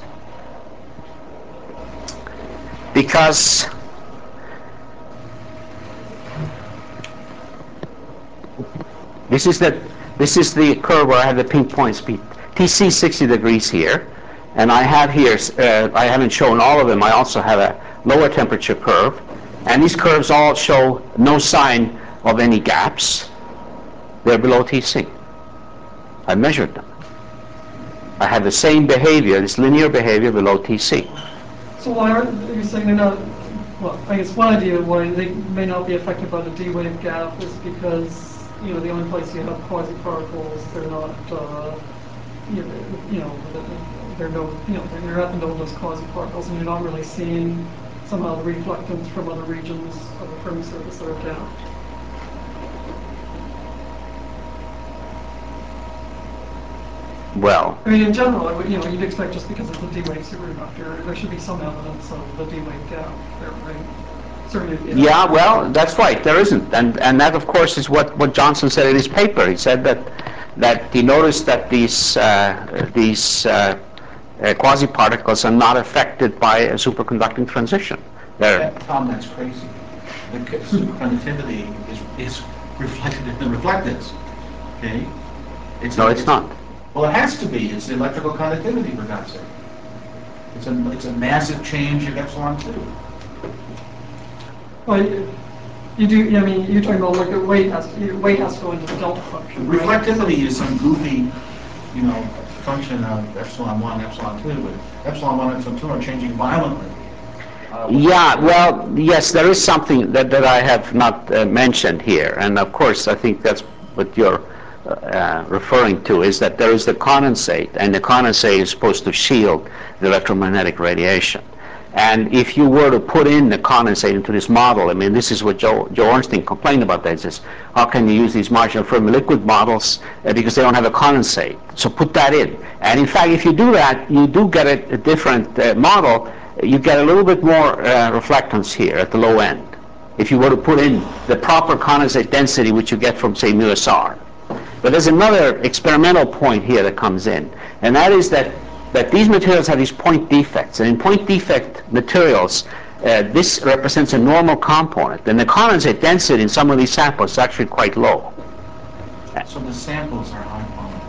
this is the curve where I have the pink points. TC 60 degrees here, and I have here, I haven't shown all of them, I also have a lower temperature curve, and these curves all show no sign of any gaps. They're below TC. I measured them. I have the same behavior, this linear behavior below TC. So why aren't you saying they're not, well, I guess one idea why they may not be affected by the D-wave gap is because, you know, the only place you have quasi-particles, they're not, they're not known as quasi-particles, and you're not really seeing somehow the reflectance from other regions of the Fermi surface that are gapped. Well, I mean, in general, you'd expect just because it's a D-wave superconductor, there should be some evidence of the D-wave gap there, right? Certainly. yeah, well, that's right. There isn't, and that, of course, is what Johnson said in his paper. He said that he noticed that these quasi-particles are not affected by a superconducting transition. Tom, that's crazy. The superconductivity is reflected in the reflectance. Okay? It's not. Well, it has to be. It's the electrical conductivity, for God's sake. It's a massive change in epsilon 2. Well, you do. I mean, you're talking about like the weight has to go into the delta function. Right? Reflectivity is some goofy, function of epsilon 1, epsilon 2, but epsilon 1 and epsilon 2 are changing violently. Yeah, well, yes, there is something that I have not mentioned here, and of course, I think that's what you're referring to, is that there is the condensate, and the condensate is supposed to shield the electromagnetic radiation. And if you were to put in the condensate into this model, I mean, this is what Joe Ornstein complained about. That he says, how can you use these marginal Fermi liquid models because they don't have a condensate? So put that in. And in fact, if you do that, you do get a different model. You get a little bit more reflectance here at the low end if you were to put in the proper condensate density which you get from, say, mu-SR. But there's another experimental point here that comes in, and that is that these materials have these point defects. And in point defect materials, this represents a normal component. And the condensate density in some of these samples is actually quite low. So the samples are high quality.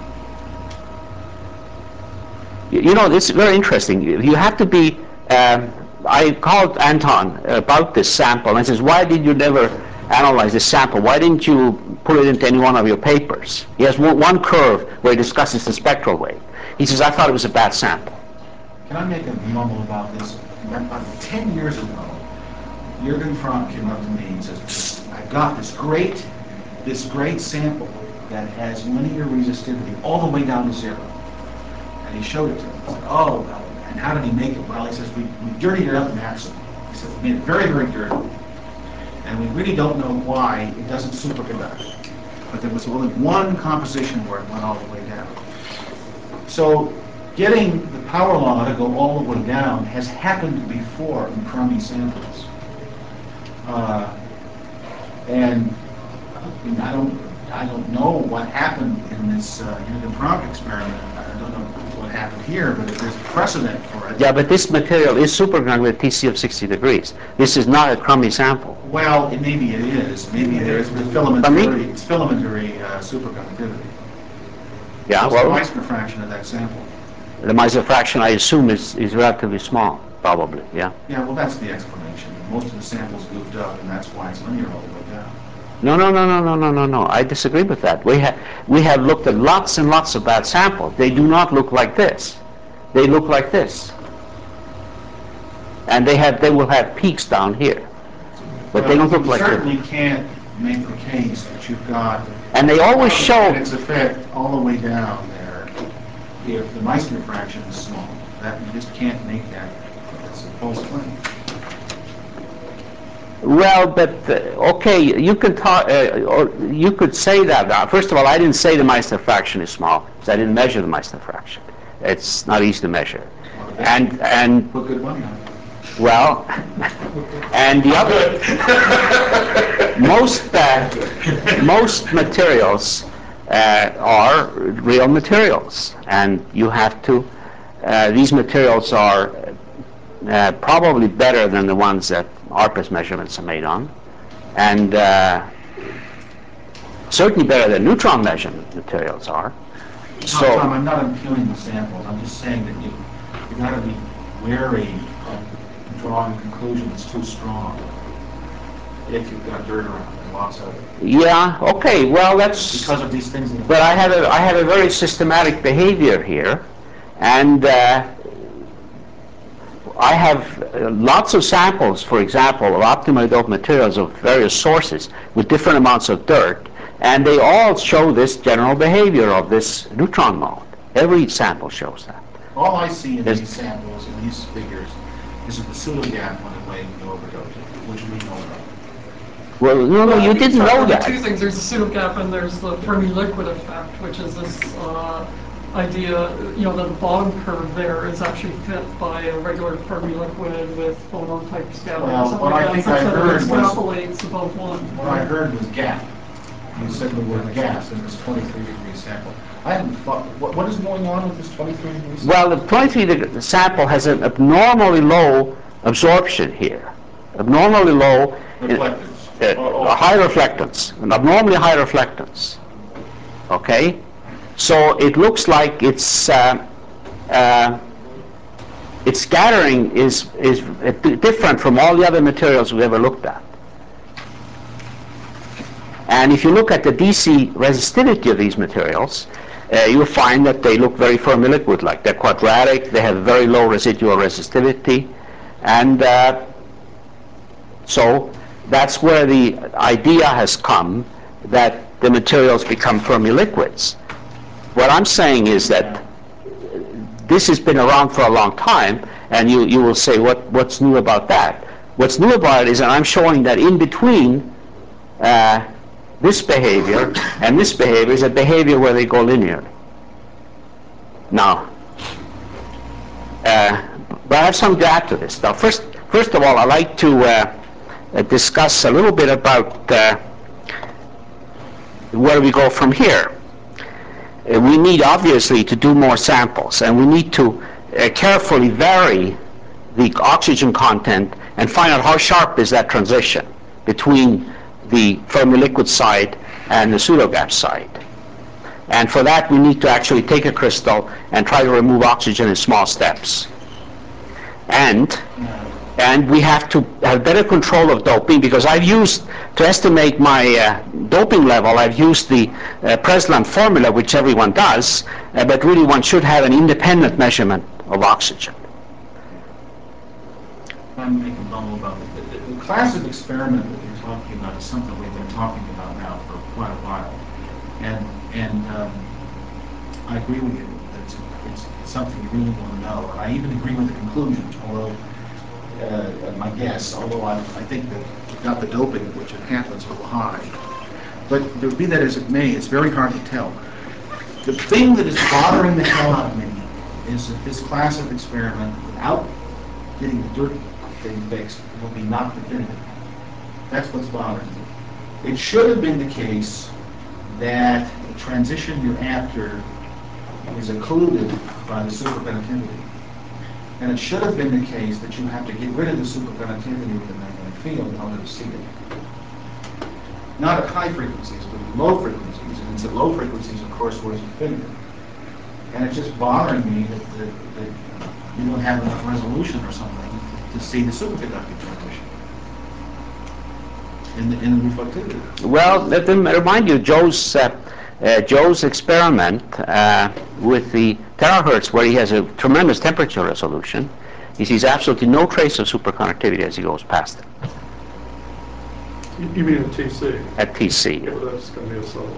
You know, it's very interesting. You have to be, I called Anton about this sample, and I says, why did you never analyze this sample? Why didn't you put it into any one of your papers? He has one curve where he discusses the spectral wave. He says, I thought it was a bad sample. Can I make a mumble about this? About 10 years ago, Jürgen Frank came up to me and says, I've got this great sample that has linear resistivity all the way down to 0. And he showed it to me. He said, oh, well, and how did he make it? Well, he says, we dirtied it up maximum. He says, we made it very, very dirty. And we really don't know why it doesn't superconduct. But there was only one composition where it went all the way down. So getting the power law to go all the way down has happened before in crummy samples. And I don't know what happened in this Jürgen Frank experiment. I don't know what happened here, but there's precedent for it. Yeah, but this material is superconducting with TC of 60 degrees. This is not a crummy sample. Well, maybe it is. Maybe there is filamentary superconductivity. Yeah, What's well, the Meissner fraction of that sample? the Meissner fraction, I assume, is relatively small, probably, yeah. Yeah, well, that's the explanation. Most of the sample's goofed up, and that's why it's linear all the way down. No. I disagree with that. We have looked at lots and lots of bad samples. They do not look like this. They look like this. And they will have peaks down here. But they don't look like You this. certainly can't make the case that you've got... And they always show... its effect all the way down there if the Meissner fraction is small. That you just can't make that. It's a false claim. Well, but okay, you can talk. Or you could say that. First of all, I didn't say the Meissner fraction is small because I didn't measure the Meissner fraction. It's not easy to measure. And Put good money on it. well, and the other most materials are real materials, and you have to. These materials are probably better than the ones that ARPA's measurements are made on, and certainly better than neutron measurement materials are. So, Tom, I'm not impugning the samples. I'm just saying that you've got to be wary of drawing a conclusion that's too strong if you've got dirt around and lots of it. Yeah. Okay. Well, that's because of these things. But I have a very systematic behavior here, and I have lots of samples, for example, of optimally doped materials of various sources with different amounts of dirt, and they all show this general behavior of this neutron mode. Every sample shows that. All I see in these samples, in these figures, is that the pseudo gap went away when you overdosed it, which we know about. Well, no, you didn't know that. Two things. There's the pseudo gap, and there's the Fermi liquid effect, which is this idea, that the bottom curve there is actually fit by a regular Fermi liquid with photon type scattering. Well, what I think I heard extrapolates above 1. What I heard was gap. You said the word gas in this 23-degree sample. I haven't thought, what is going on with this 23-degree sample? Well, the 23-degree sample has an abnormally low absorption here. Abnormally low. Reflectance. High reflectance. An abnormally high reflectance. Okay? So it looks like its scattering is different from all the other materials we've ever looked at. And if you look at the DC resistivity of these materials, you'll find that they look very Fermi liquid-like. They're quadratic, they have very low residual resistivity, and so that's where the idea has come that the materials become Fermi liquids. What I'm saying is that this has been around for a long time, and you will say, what's new about that? What's new about it is that I'm showing that in between this behavior and this behavior is a behavior where they go linearly. Now, but I have some to add to this. Now, first of all, I'd like to discuss a little bit about where we go from here. we need obviously to do more samples, and we need to carefully vary the oxygen content and find out how sharp is that transition between the fermi-liquid side and the pseudogas side. And for that, we need to actually take a crystal and try to remove oxygen in small steps. And we have to have better control of doping, because I've used, to estimate my doping level, I've used the Presland formula, which everyone does, but really one should have an independent measurement of oxygen. I'm making a bubble about it. The class of experiment that you're talking about is something we've been talking about now for quite a while. And I agree with you. It's something you really want to know. And I even agree with the conclusion, although my guess, although I think that you've got the doping, which at Hanlon's a little high. But be that as it may, it's very hard to tell. The thing that is bothering the hell out of me is that this class of experiment, without getting the dirt thing fixed, will be not definitive. That's what's bothering me. It should have been the case that the transition you're after is occluded by the superconductivity. And it should have been the case that you have to get rid of the superconductivity with the magnetic field in order to see it. Not at high frequencies, but at low frequencies. And it's at low frequencies, of course, where it's definitive. And it's just bothering me that you don't have enough resolution or something to see the superconducting transition in the reflectivity. Well, let me remind you, Joe's experiment with the terahertz, where he has a tremendous temperature resolution, he sees absolutely no trace of superconductivity as he goes past it. You mean at TC? At TC. Yeah, well, that's going to be a solid.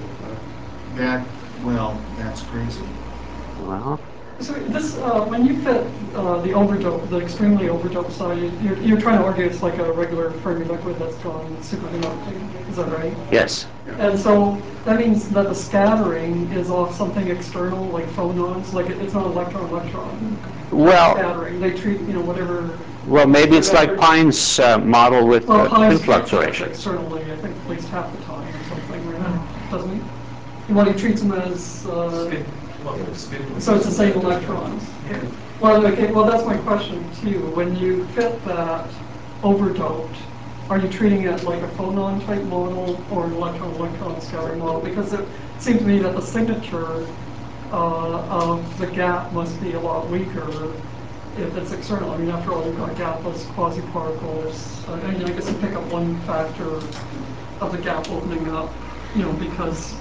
That's crazy. Well, So this, when you fit the overdope, the extremely overdope side, you're trying to argue it's like a regular Fermi liquid that's gone superconducting. Is that right? yes. And so that means that the scattering is off something external, like phonons, like it's not electron-electron Well, scattering. They treat, whatever. well, maybe it's like Pine's model with Well, spin Pine's fluctuations. externally, I think, at least half the time or something, right? Doesn't he? Well, he treats them as, so it's the same electrons. Yeah. Well, okay, well, that's my question too. When you fit that overdoped, are you treating it like a phonon type model or an electron-electron scattering model? Because it seems to me that the signature of the gap must be a lot weaker if it's external. I mean, after all, you've got gapless quasiparticles. I guess you pick up one factor of the gap opening up, because,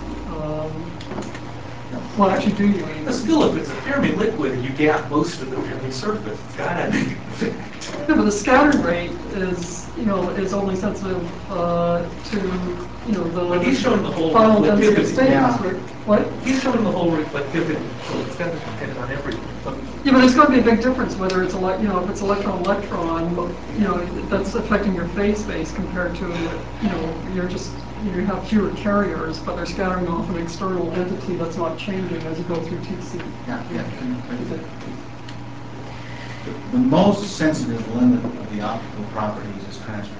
well, actually, do you even? But still, if it's a Fermi liquid, you gap most of the Fermi surface. It's got to make an effect. No, but the scatter rate is, is only sensitive to, the But he's showing the whole final density of reflectivity. states. Yeah. Right? What? He's showing the whole reflectivity, so it's got to depend on everything. Yeah, but there's going to be a big difference whether it's if it's electron-electron, that's affecting your phase space compared to, you have fewer carriers, but they're scattering off an external entity that's not changing as you go through TC. The most sensitive limit of the optical properties is transport.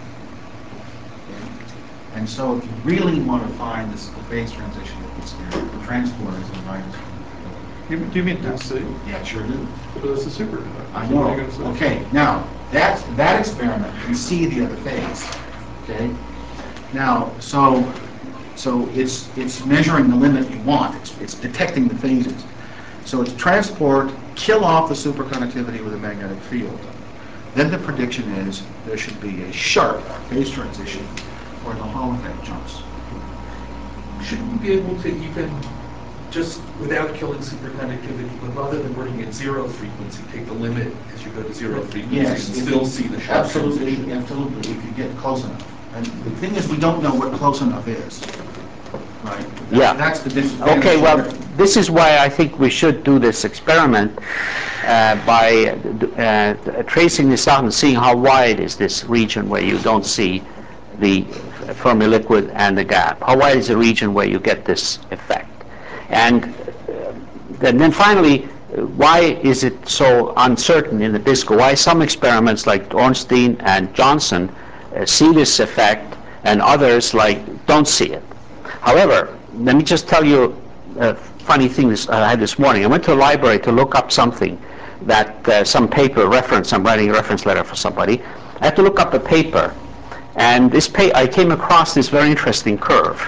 And so if you really want to find the phase transition of this theory, the transport is the brightest one. Do you mean DC? Yeah, sure do. But it's a superconductor. I So know. what are you gonna say? Okay, now, that experiment can see the other phase. Okay? Now, so it's measuring the limit you want. It's detecting the phases. So it's transport, kill off the superconductivity with a magnetic field. Then the prediction is there should be a sharp phase transition or the Hall effect jumps. Shouldn't we be able to even, just without killing superconductivity, but rather than working at zero frequency, take the limit as you go to zero frequency and still see the sharp transition? Absolutely, if you get close enough. And the thing is, we don't know what close enough is. Right? Yeah. That's the disadvantage. Okay, well, this is why I think we should do this experiment by tracing this out and seeing how wide is this region where you don't see the Fermi liquid and the gap. How wide is the region where you get this effect? And then finally, why is it so uncertain in the DISCO? Why some experiments like Ornstein and Johnson see this effect and others don't see it? However, let me just tell you funny thing I had this morning. I went to the library to look up something that some paper reference. I'm writing a reference letter for somebody. I had to look up a paper, and I came across this very interesting curve.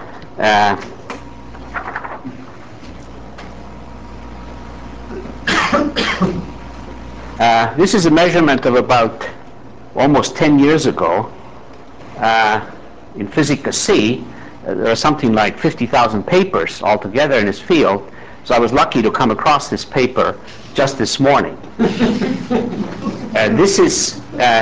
This is a measurement of about almost 10 years ago in Physica C. There are something like 50,000 papers altogether in this field, so I was lucky to come across this paper just this morning. This is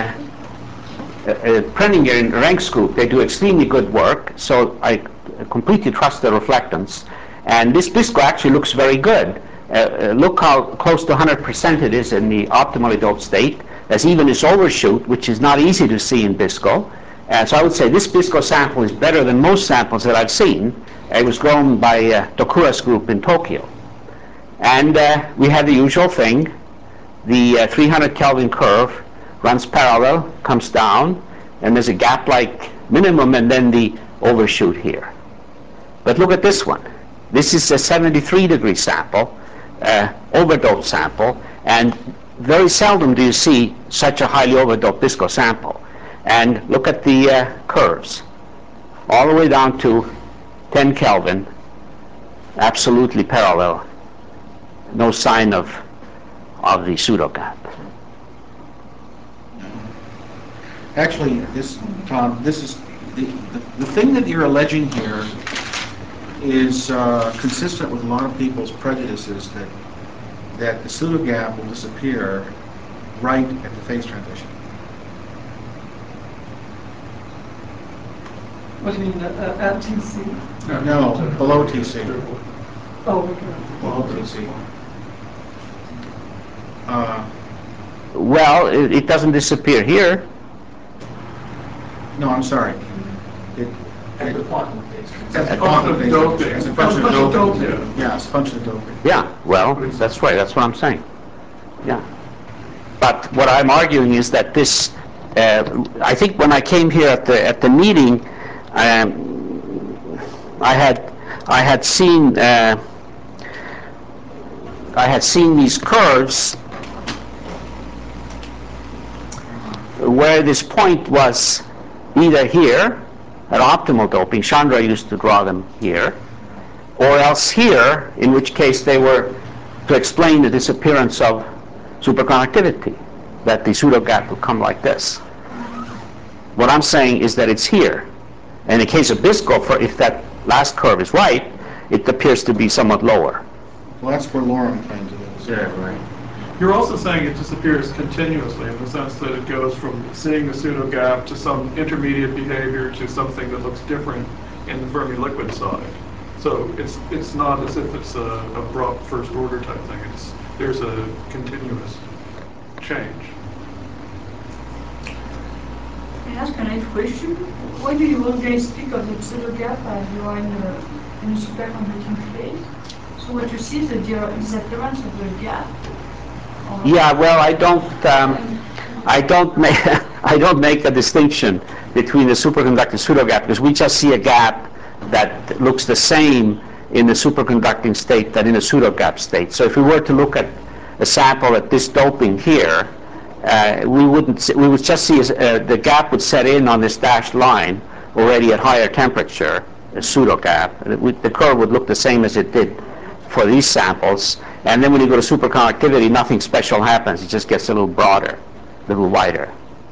Prenninger and Renk's group. They do extremely good work, so I completely trust their reflectance. And this BISCO actually looks very good. Look how close to 100% it is in the optimally doped state. There's even this overshoot, which is not easy to see in BISCO. So I would say this BISCO sample is better than most samples that I've seen. It was grown by Tokura's group in Tokyo. And we had the usual thing. The 300 Kelvin curve runs parallel, comes down, and there's a gap-like minimum, and then the overshoot here. But look at this one. This is a 73-degree sample, overdoped sample, and very seldom do you see such a highly overdoped BISCO sample. And look at the curves, all the way down to 10 Kelvin, absolutely parallel, no sign of the pseudo gap. Actually, Tom, this is the thing that you're alleging here is consistent with a lot of people's prejudices that the pseudo gap will disappear right at the phase transition. What do you mean, at TC? No, below TC. Oh, okay. Below TC. Well, it doesn't disappear here. No, I'm sorry. At the quantum phase. As a function of doping. As a function of doping. Yeah, as a function of doping. Yeah, well, that's right. That's what I'm saying. Yeah. But what I'm arguing is that this, I think when I came here at the meeting, I had seen these curves where this point was either here at optimal doping. Chandra used to draw them here, or else here, in which case they were to explain the disappearance of superconductivity, that the pseudo gap would come like this. What I'm saying is that it's here. In the case of BISCO, if that last curve is right, it appears to be somewhat lower. Well, that's where Lauren claims it is. Yeah, right. You're also saying it disappears continuously in the sense that it goes from seeing the pseudo gap to some intermediate behavior to something that looks different in the Fermi liquid side. So it's not as if it's a abrupt first order type thing. There's a continuous change. Can I ask a nice question? Why do you always speak of the pseudo gap as you are in the superconducting phase? So what you see is the disappearance of the gap. Yeah, well, I don't make a distinction between the superconducting pseudo gap, because we just see a gap that looks the same in the superconducting state than in a pseudo gap state. So if we were to look at a sample at this doping here, we would just see the gap would set in on this dashed line already at higher temperature, a pseudo gap. The curve would look the same as it did for these samples. And then when you go to superconductivity, nothing special happens. It just gets a little broader, a little wider.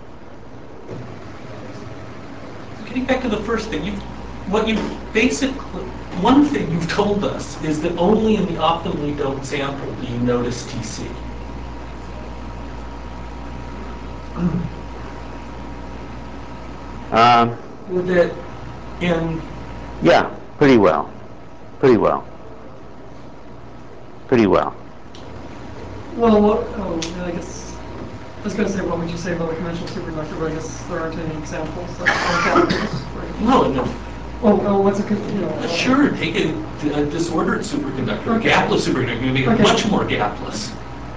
Getting back to the first thing, one thing you've told us is that only in the optimally doped sample do you notice TC. That in... Yeah, pretty well. Pretty well. Pretty well. Well, I guess I was going to say, what would you say about a conventional superconductor? But I guess there aren't any examples. No. Oh, what's a Sure, take a disordered superconductor, a gapless superconductor, you make it much more gapless.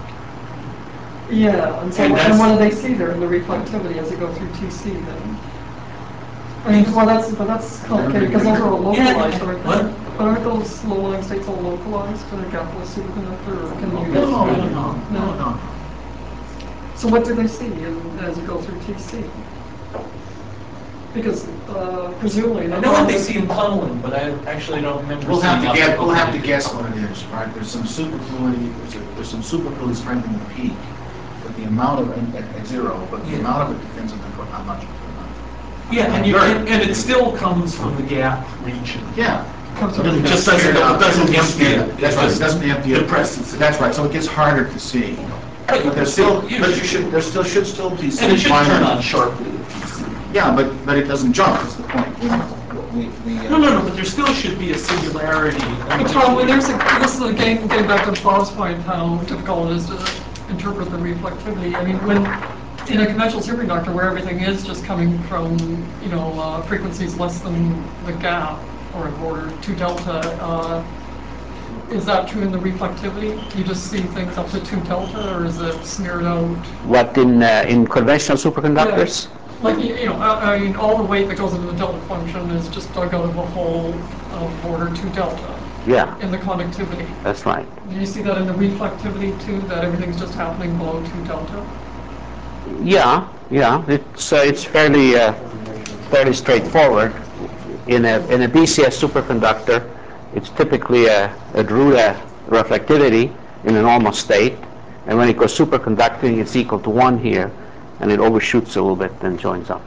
Yeah, and so and what do they see there in the reflectivity as they go through TC then? I mean, well, that's complicated because those are all localized, right? But aren't those low-lying states all localized to the gapless superconductor, or can you? No. So what do they see as you go through TC? Because presumably... I know what they see in tunneling, but I actually don't remember We'll have seeing to optical guess connectivity. what it is, right? There's some superfluidity, there's some superfluid strength in the peak, but the amount of it at zero, but the amount of it depends on how much. Yeah, and it still comes from the gap region. Yeah. It just doesn't empty it. That's right, it doesn't empty it. Depresses it. That's right, so it gets harder to see. But there still should still be some. And it should fine- turn on sharply. Yeah, but it doesn't jump, that's the point. No, but there still should be a singularity. But Tom, when this is again getting back to Bob's point, how difficult it is to interpret the reflectivity. I mean, when in a conventional superconductor where everything is just coming from, frequencies less than the gap or 2 delta, is that true in the reflectivity? You just see things up to 2 delta, or is it smeared out? What, in conventional superconductors? Yeah. Like, I mean, all the weight that goes into the delta function is just dug out of a hole of order 2 delta. Yeah. In the conductivity. That's right. Do you see that in the reflectivity too, that everything's just happening below 2 delta? Yeah. It's fairly straightforward. In a BCS superconductor, it's typically a Deruta reflectivity in a normal state, and when it goes superconducting, it's equal to 1 here, and it overshoots a little bit, then joins up.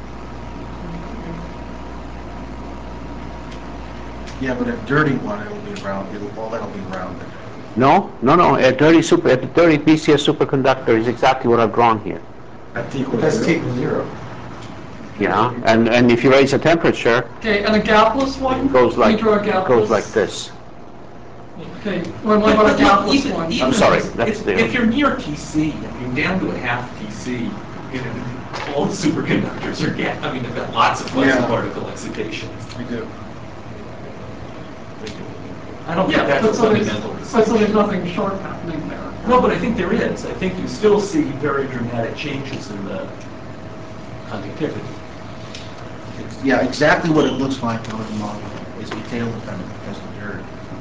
Yeah, but a dirty one, it'll be round. All that'll be rounded. No. A dirty BCS superconductor is exactly what I've drawn here. That's T equals 0. Yeah, and if you raise the temperature, Okay, and a gapless one? it goes like You draw a gapless? it goes like this. Okay, what about a gapless one? I'm sorry, that's the. If you're near TC, I mean, down to a half TC, all the superconductors are they've got lots of quasi-particle excitations. We do. I don't think that's a fundamental So there's nothing sharp happening there. No, but I think there is. I think you still see very dramatic changes in the conductivity. Yeah, exactly what it looks like on the model is detail dependent because of dirt.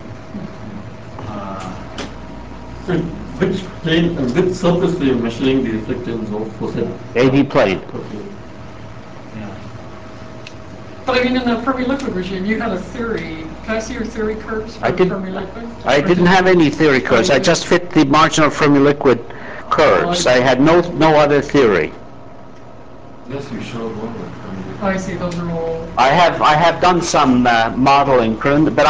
Which plane, which surface were you measuring the reflectance of? Was it AD plane. okay? Yeah. But I mean, in the Fermi liquid regime, you had a theory. Can I see your theory curves for I did- Fermi liquid? I didn't have any theory curves. I just fit the marginal Fermi liquid curves. I had no other theory. Yes, you showed one. I see, those are all... I have done some modeling, but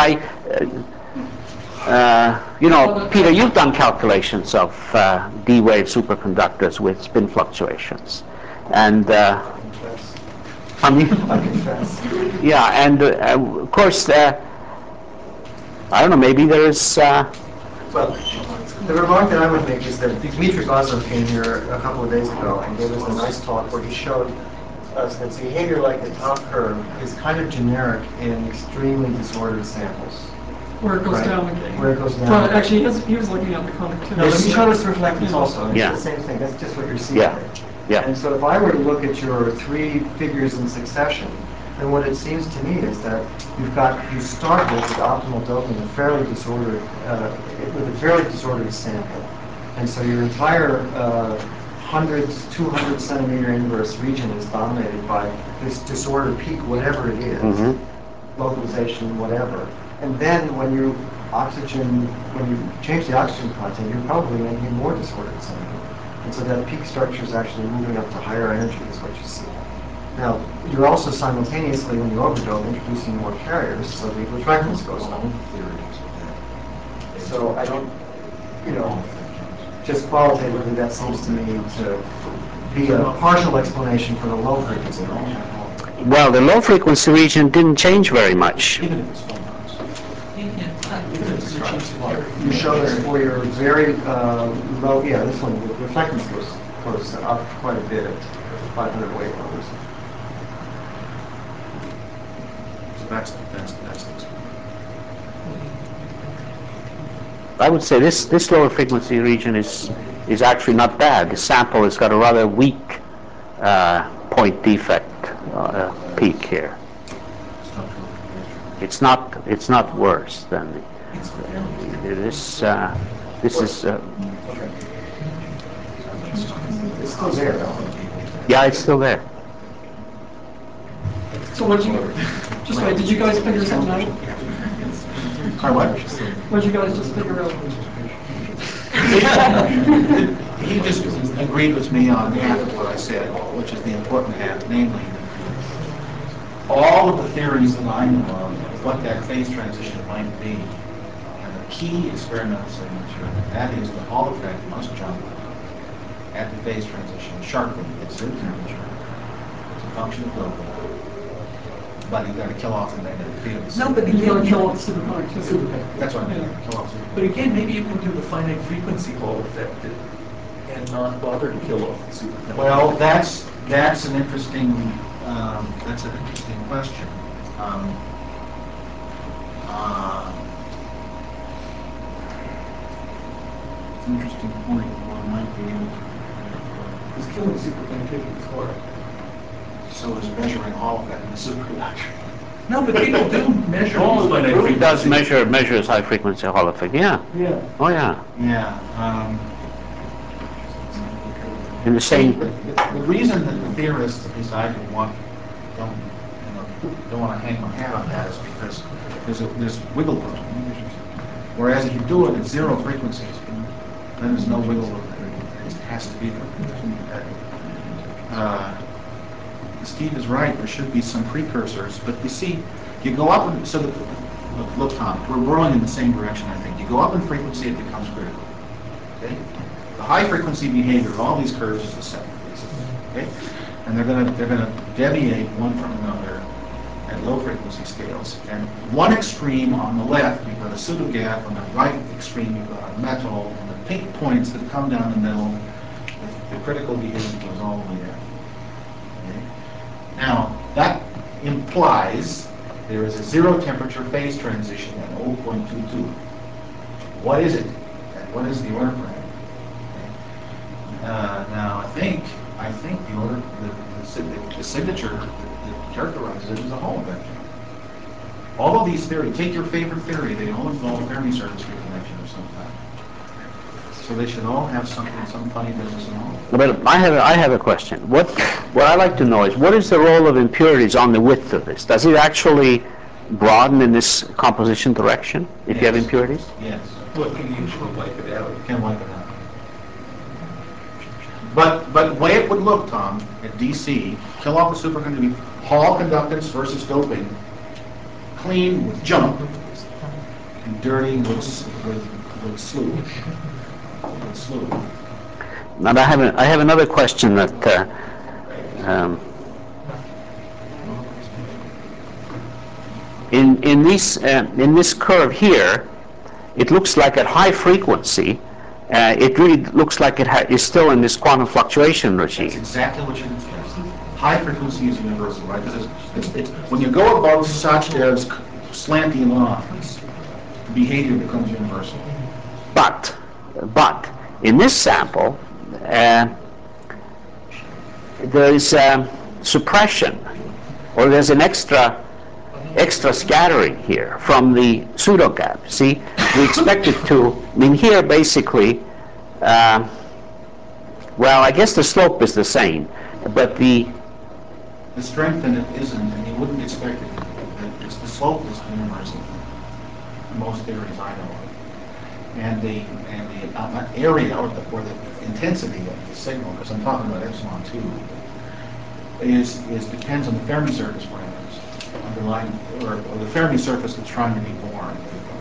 Peter, you've done calculations of D-wave superconductors with spin fluctuations, and I mean, I confess. yeah, and of course, I don't know, maybe there's. Well, the remark that I would make is that Dmitry Baslov came here a couple of days ago and gave us a nice talk where he showed us that behavior like the top curve is kind of generic in extremely disordered samples. Where it goes Right. down again. Where it goes down. But actually, he was looking at the conductivity. No, but he showed us reflectance also, and Yeah. it's the same thing. That's just what you're seeing Yeah. there. Yeah. And so if I were to look at your 3 figures in succession, then what it seems to me is that you start with the optimal doping with a fairly disordered sample. And so your entire 100 to 200 centimeter inverse region is dominated by this disordered peak, whatever it is, localization, whatever. And then when you change the oxygen content, you're probably going to get more disordered sample. And so that peak structure is actually moving up to higher energy is what you see. Now, you're also simultaneously, when you overdope, introducing more carriers, so the reflectance goes up. So I don't, just qualitatively, that seems to me to be a partial explanation for the low frequency region. Well, the low frequency region didn't change very much. Even if it's photons. You show this for your very low, this one, the reflectance goes up quite a bit at 500 wavelengths. So that's the I would say this lower frequency region is actually not bad. The sample has got a rather weak point defect peak here. It's not worse than It's fairly. this. This is It's still there, though. yeah, it's still there. So what you, just wait, did you guys figure something out? Sorry, what? What did you guys just figure out? He just agreed with me on half of what I said, which is the important half, namely, all of the theories that I know of what that phase transition might be, and the key experimental signature, that is the Hall effect must jump at the phase transition sharply at certain temperature. It's a function of doping. But you've got to kill off the negative fields. No, but You gotta again, kill off superconductivity. That's what I mean, kill off super. but again, maybe you can do the finite frequency Hall effect and not bother to kill off the superconductor. Well, that's an interesting question. It's an interesting point. One might be able to. Because killing superconductivity is hard. So is measuring Hall effect in the superconductor. No, but people do measure these finite It does frequencies. measures high frequency Hall effect. Yeah. Yeah. Oh yeah. Yeah. In the same. The reason that the theorists, at least I don't want to hang my hat on that is because there's wiggle room. Whereas if you do it at zero frequencies, then there's no wiggle room. It has to be Steve is right. There should be some precursors, but you see, you go up and so look, Tom, we're rolling in the same direction. I think you go up in frequency, it becomes critical. Okay, the high frequency behavior of all these curves is the same. Okay, and they're gonna deviate one from another at low frequency scales. And one extreme on the left, you've got a pseudogap. On the right extreme, you've got a metal. And the pink points that come down the middle, the critical behavior goes all the way down. Now, that implies there is a zero temperature phase transition at 0.22. What is it? And what is the order parameter? Now, I think the order, the signature that characterizes it is a Hall effect. All of these theories, take your favorite theory, they all involve Fermi surface reconnection of some kind. So they should all have some funny business in all. But I have a question. What I'd like to know is what is the role of impurities on the width of this? Does it actually broaden in this composition direction if you have impurities? Yes. What can you usually wipe it out? Can wipe it out. But the way it would look, Tom, at DC, kill off the superconductivity, Hall conductance versus doping, clean with jump, and dirty with slew. Now I have another question that in this curve here, it looks like at high frequency, it really looks like it is still in this quantum fluctuation regime. That's exactly what you'd expect. High frequency is universal, right? Because it's when you go above such as slanty lines, behavior becomes universal. But in this sample, there is suppression, or there's an extra scattering here from the pseudo gap. See, we expect it to. I mean, here basically, well, I guess the slope is the same, but the strength in it isn't, and you wouldn't expect it. The slope is universal. Most theories I know of, and the area or the intensity of the signal, because I'm talking about epsilon 2, is depends on the Fermi surface parameters underlying, or the Fermi surface that's trying to be born.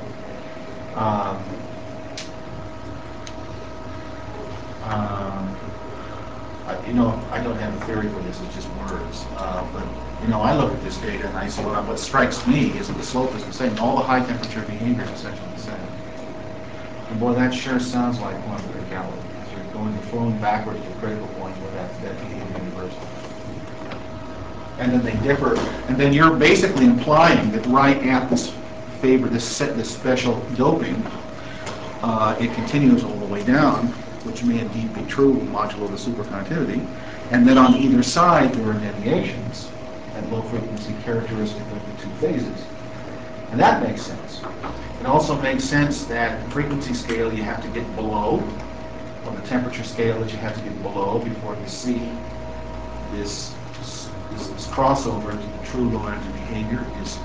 I don't have a theory for this, it's just words. But I look at this data and I see what strikes me is that the slope is the same. All the high temperature behavior is essentially the same. And boy, that sure sounds like quantum criticality. You're flowing backwards to a critical point where that behavior universal. And then they differ, and then you're basically implying that right at this special doping, it continues all the way down, which may indeed be true modulo the superconductivity, and then on either side there are deviations at low frequency characteristic of the two phases. And that makes sense. It also makes sense that the frequency scale you have to get below, or the temperature scale that you have to get below before you see this crossover to the true low energy behavior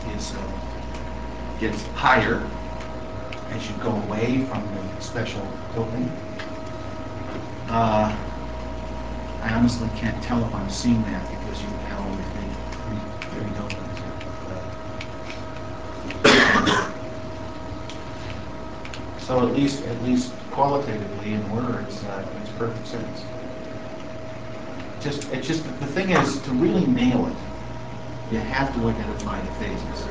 gets higher as you go away from the special doping. I honestly can't tell if I'm seeing that because you have only three dopings. So at least qualitatively in words, it makes perfect sense. It's just the thing is, to really nail it, you have to identify the phases.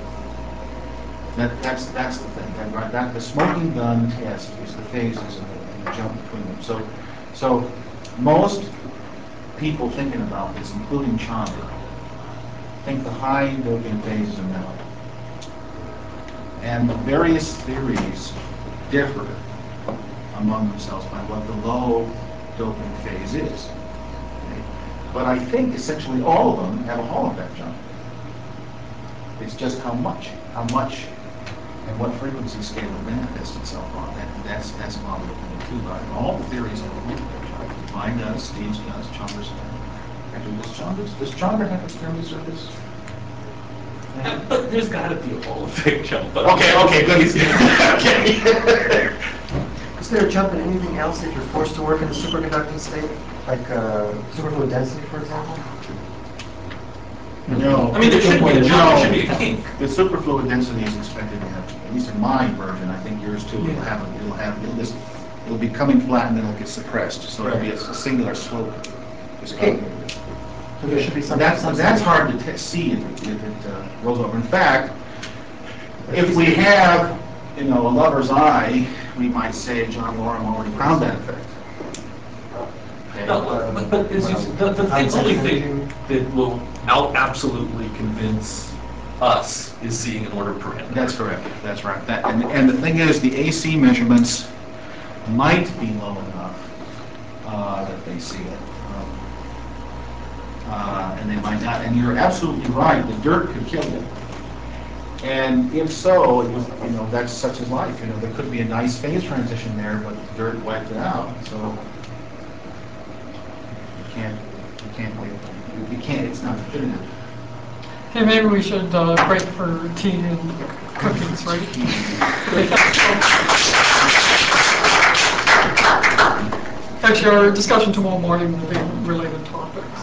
That's the thing. The smoking gun test is the phases and the jump between them. So most people thinking about this, including Chandra, think the high doping phase is a mellow. And the various theories differ among themselves by what the low doping phase is. Okay? But I think essentially all of them have a Hall effect jump. It's just how much, and what frequency scale it manifests itself on. That's modeled too by all the theories of the Hall effect jump. Mine does, Steve's does, Chandra's does. Actually, does Chandra have extremity surface? But there's got to be a Hall effect jump. Okay, good. Okay. Is there a jump in anything else if you're forced to work in a superconducting state, like superfluid density, for example? No. I mean, there should be a jump, there should be a kink. The superfluid density is expected to have, at least in my version, I think yours too, it'll be coming flat and then it'll get suppressed. So it'll be a singular slope. Okay. So there should be some. That's hard to see if it rolls over. In fact, if we have, a lover's eye, we might say John Loram already found that effect. Okay. No, but the only thing that will absolutely convince us is seeing an order parameter. That's correct. That's right. And the thing is, the AC measurements might be low enough that they see it. And they might not. And you're absolutely right. The dirt could kill you. And if so, it was, that's such as life. There could be a nice phase transition there, but the dirt wiped it out. So you can't wait. You can't. It's not definitive. Okay, maybe we should break for tea and cookies, right? Actually, our discussion tomorrow morning will be related topics.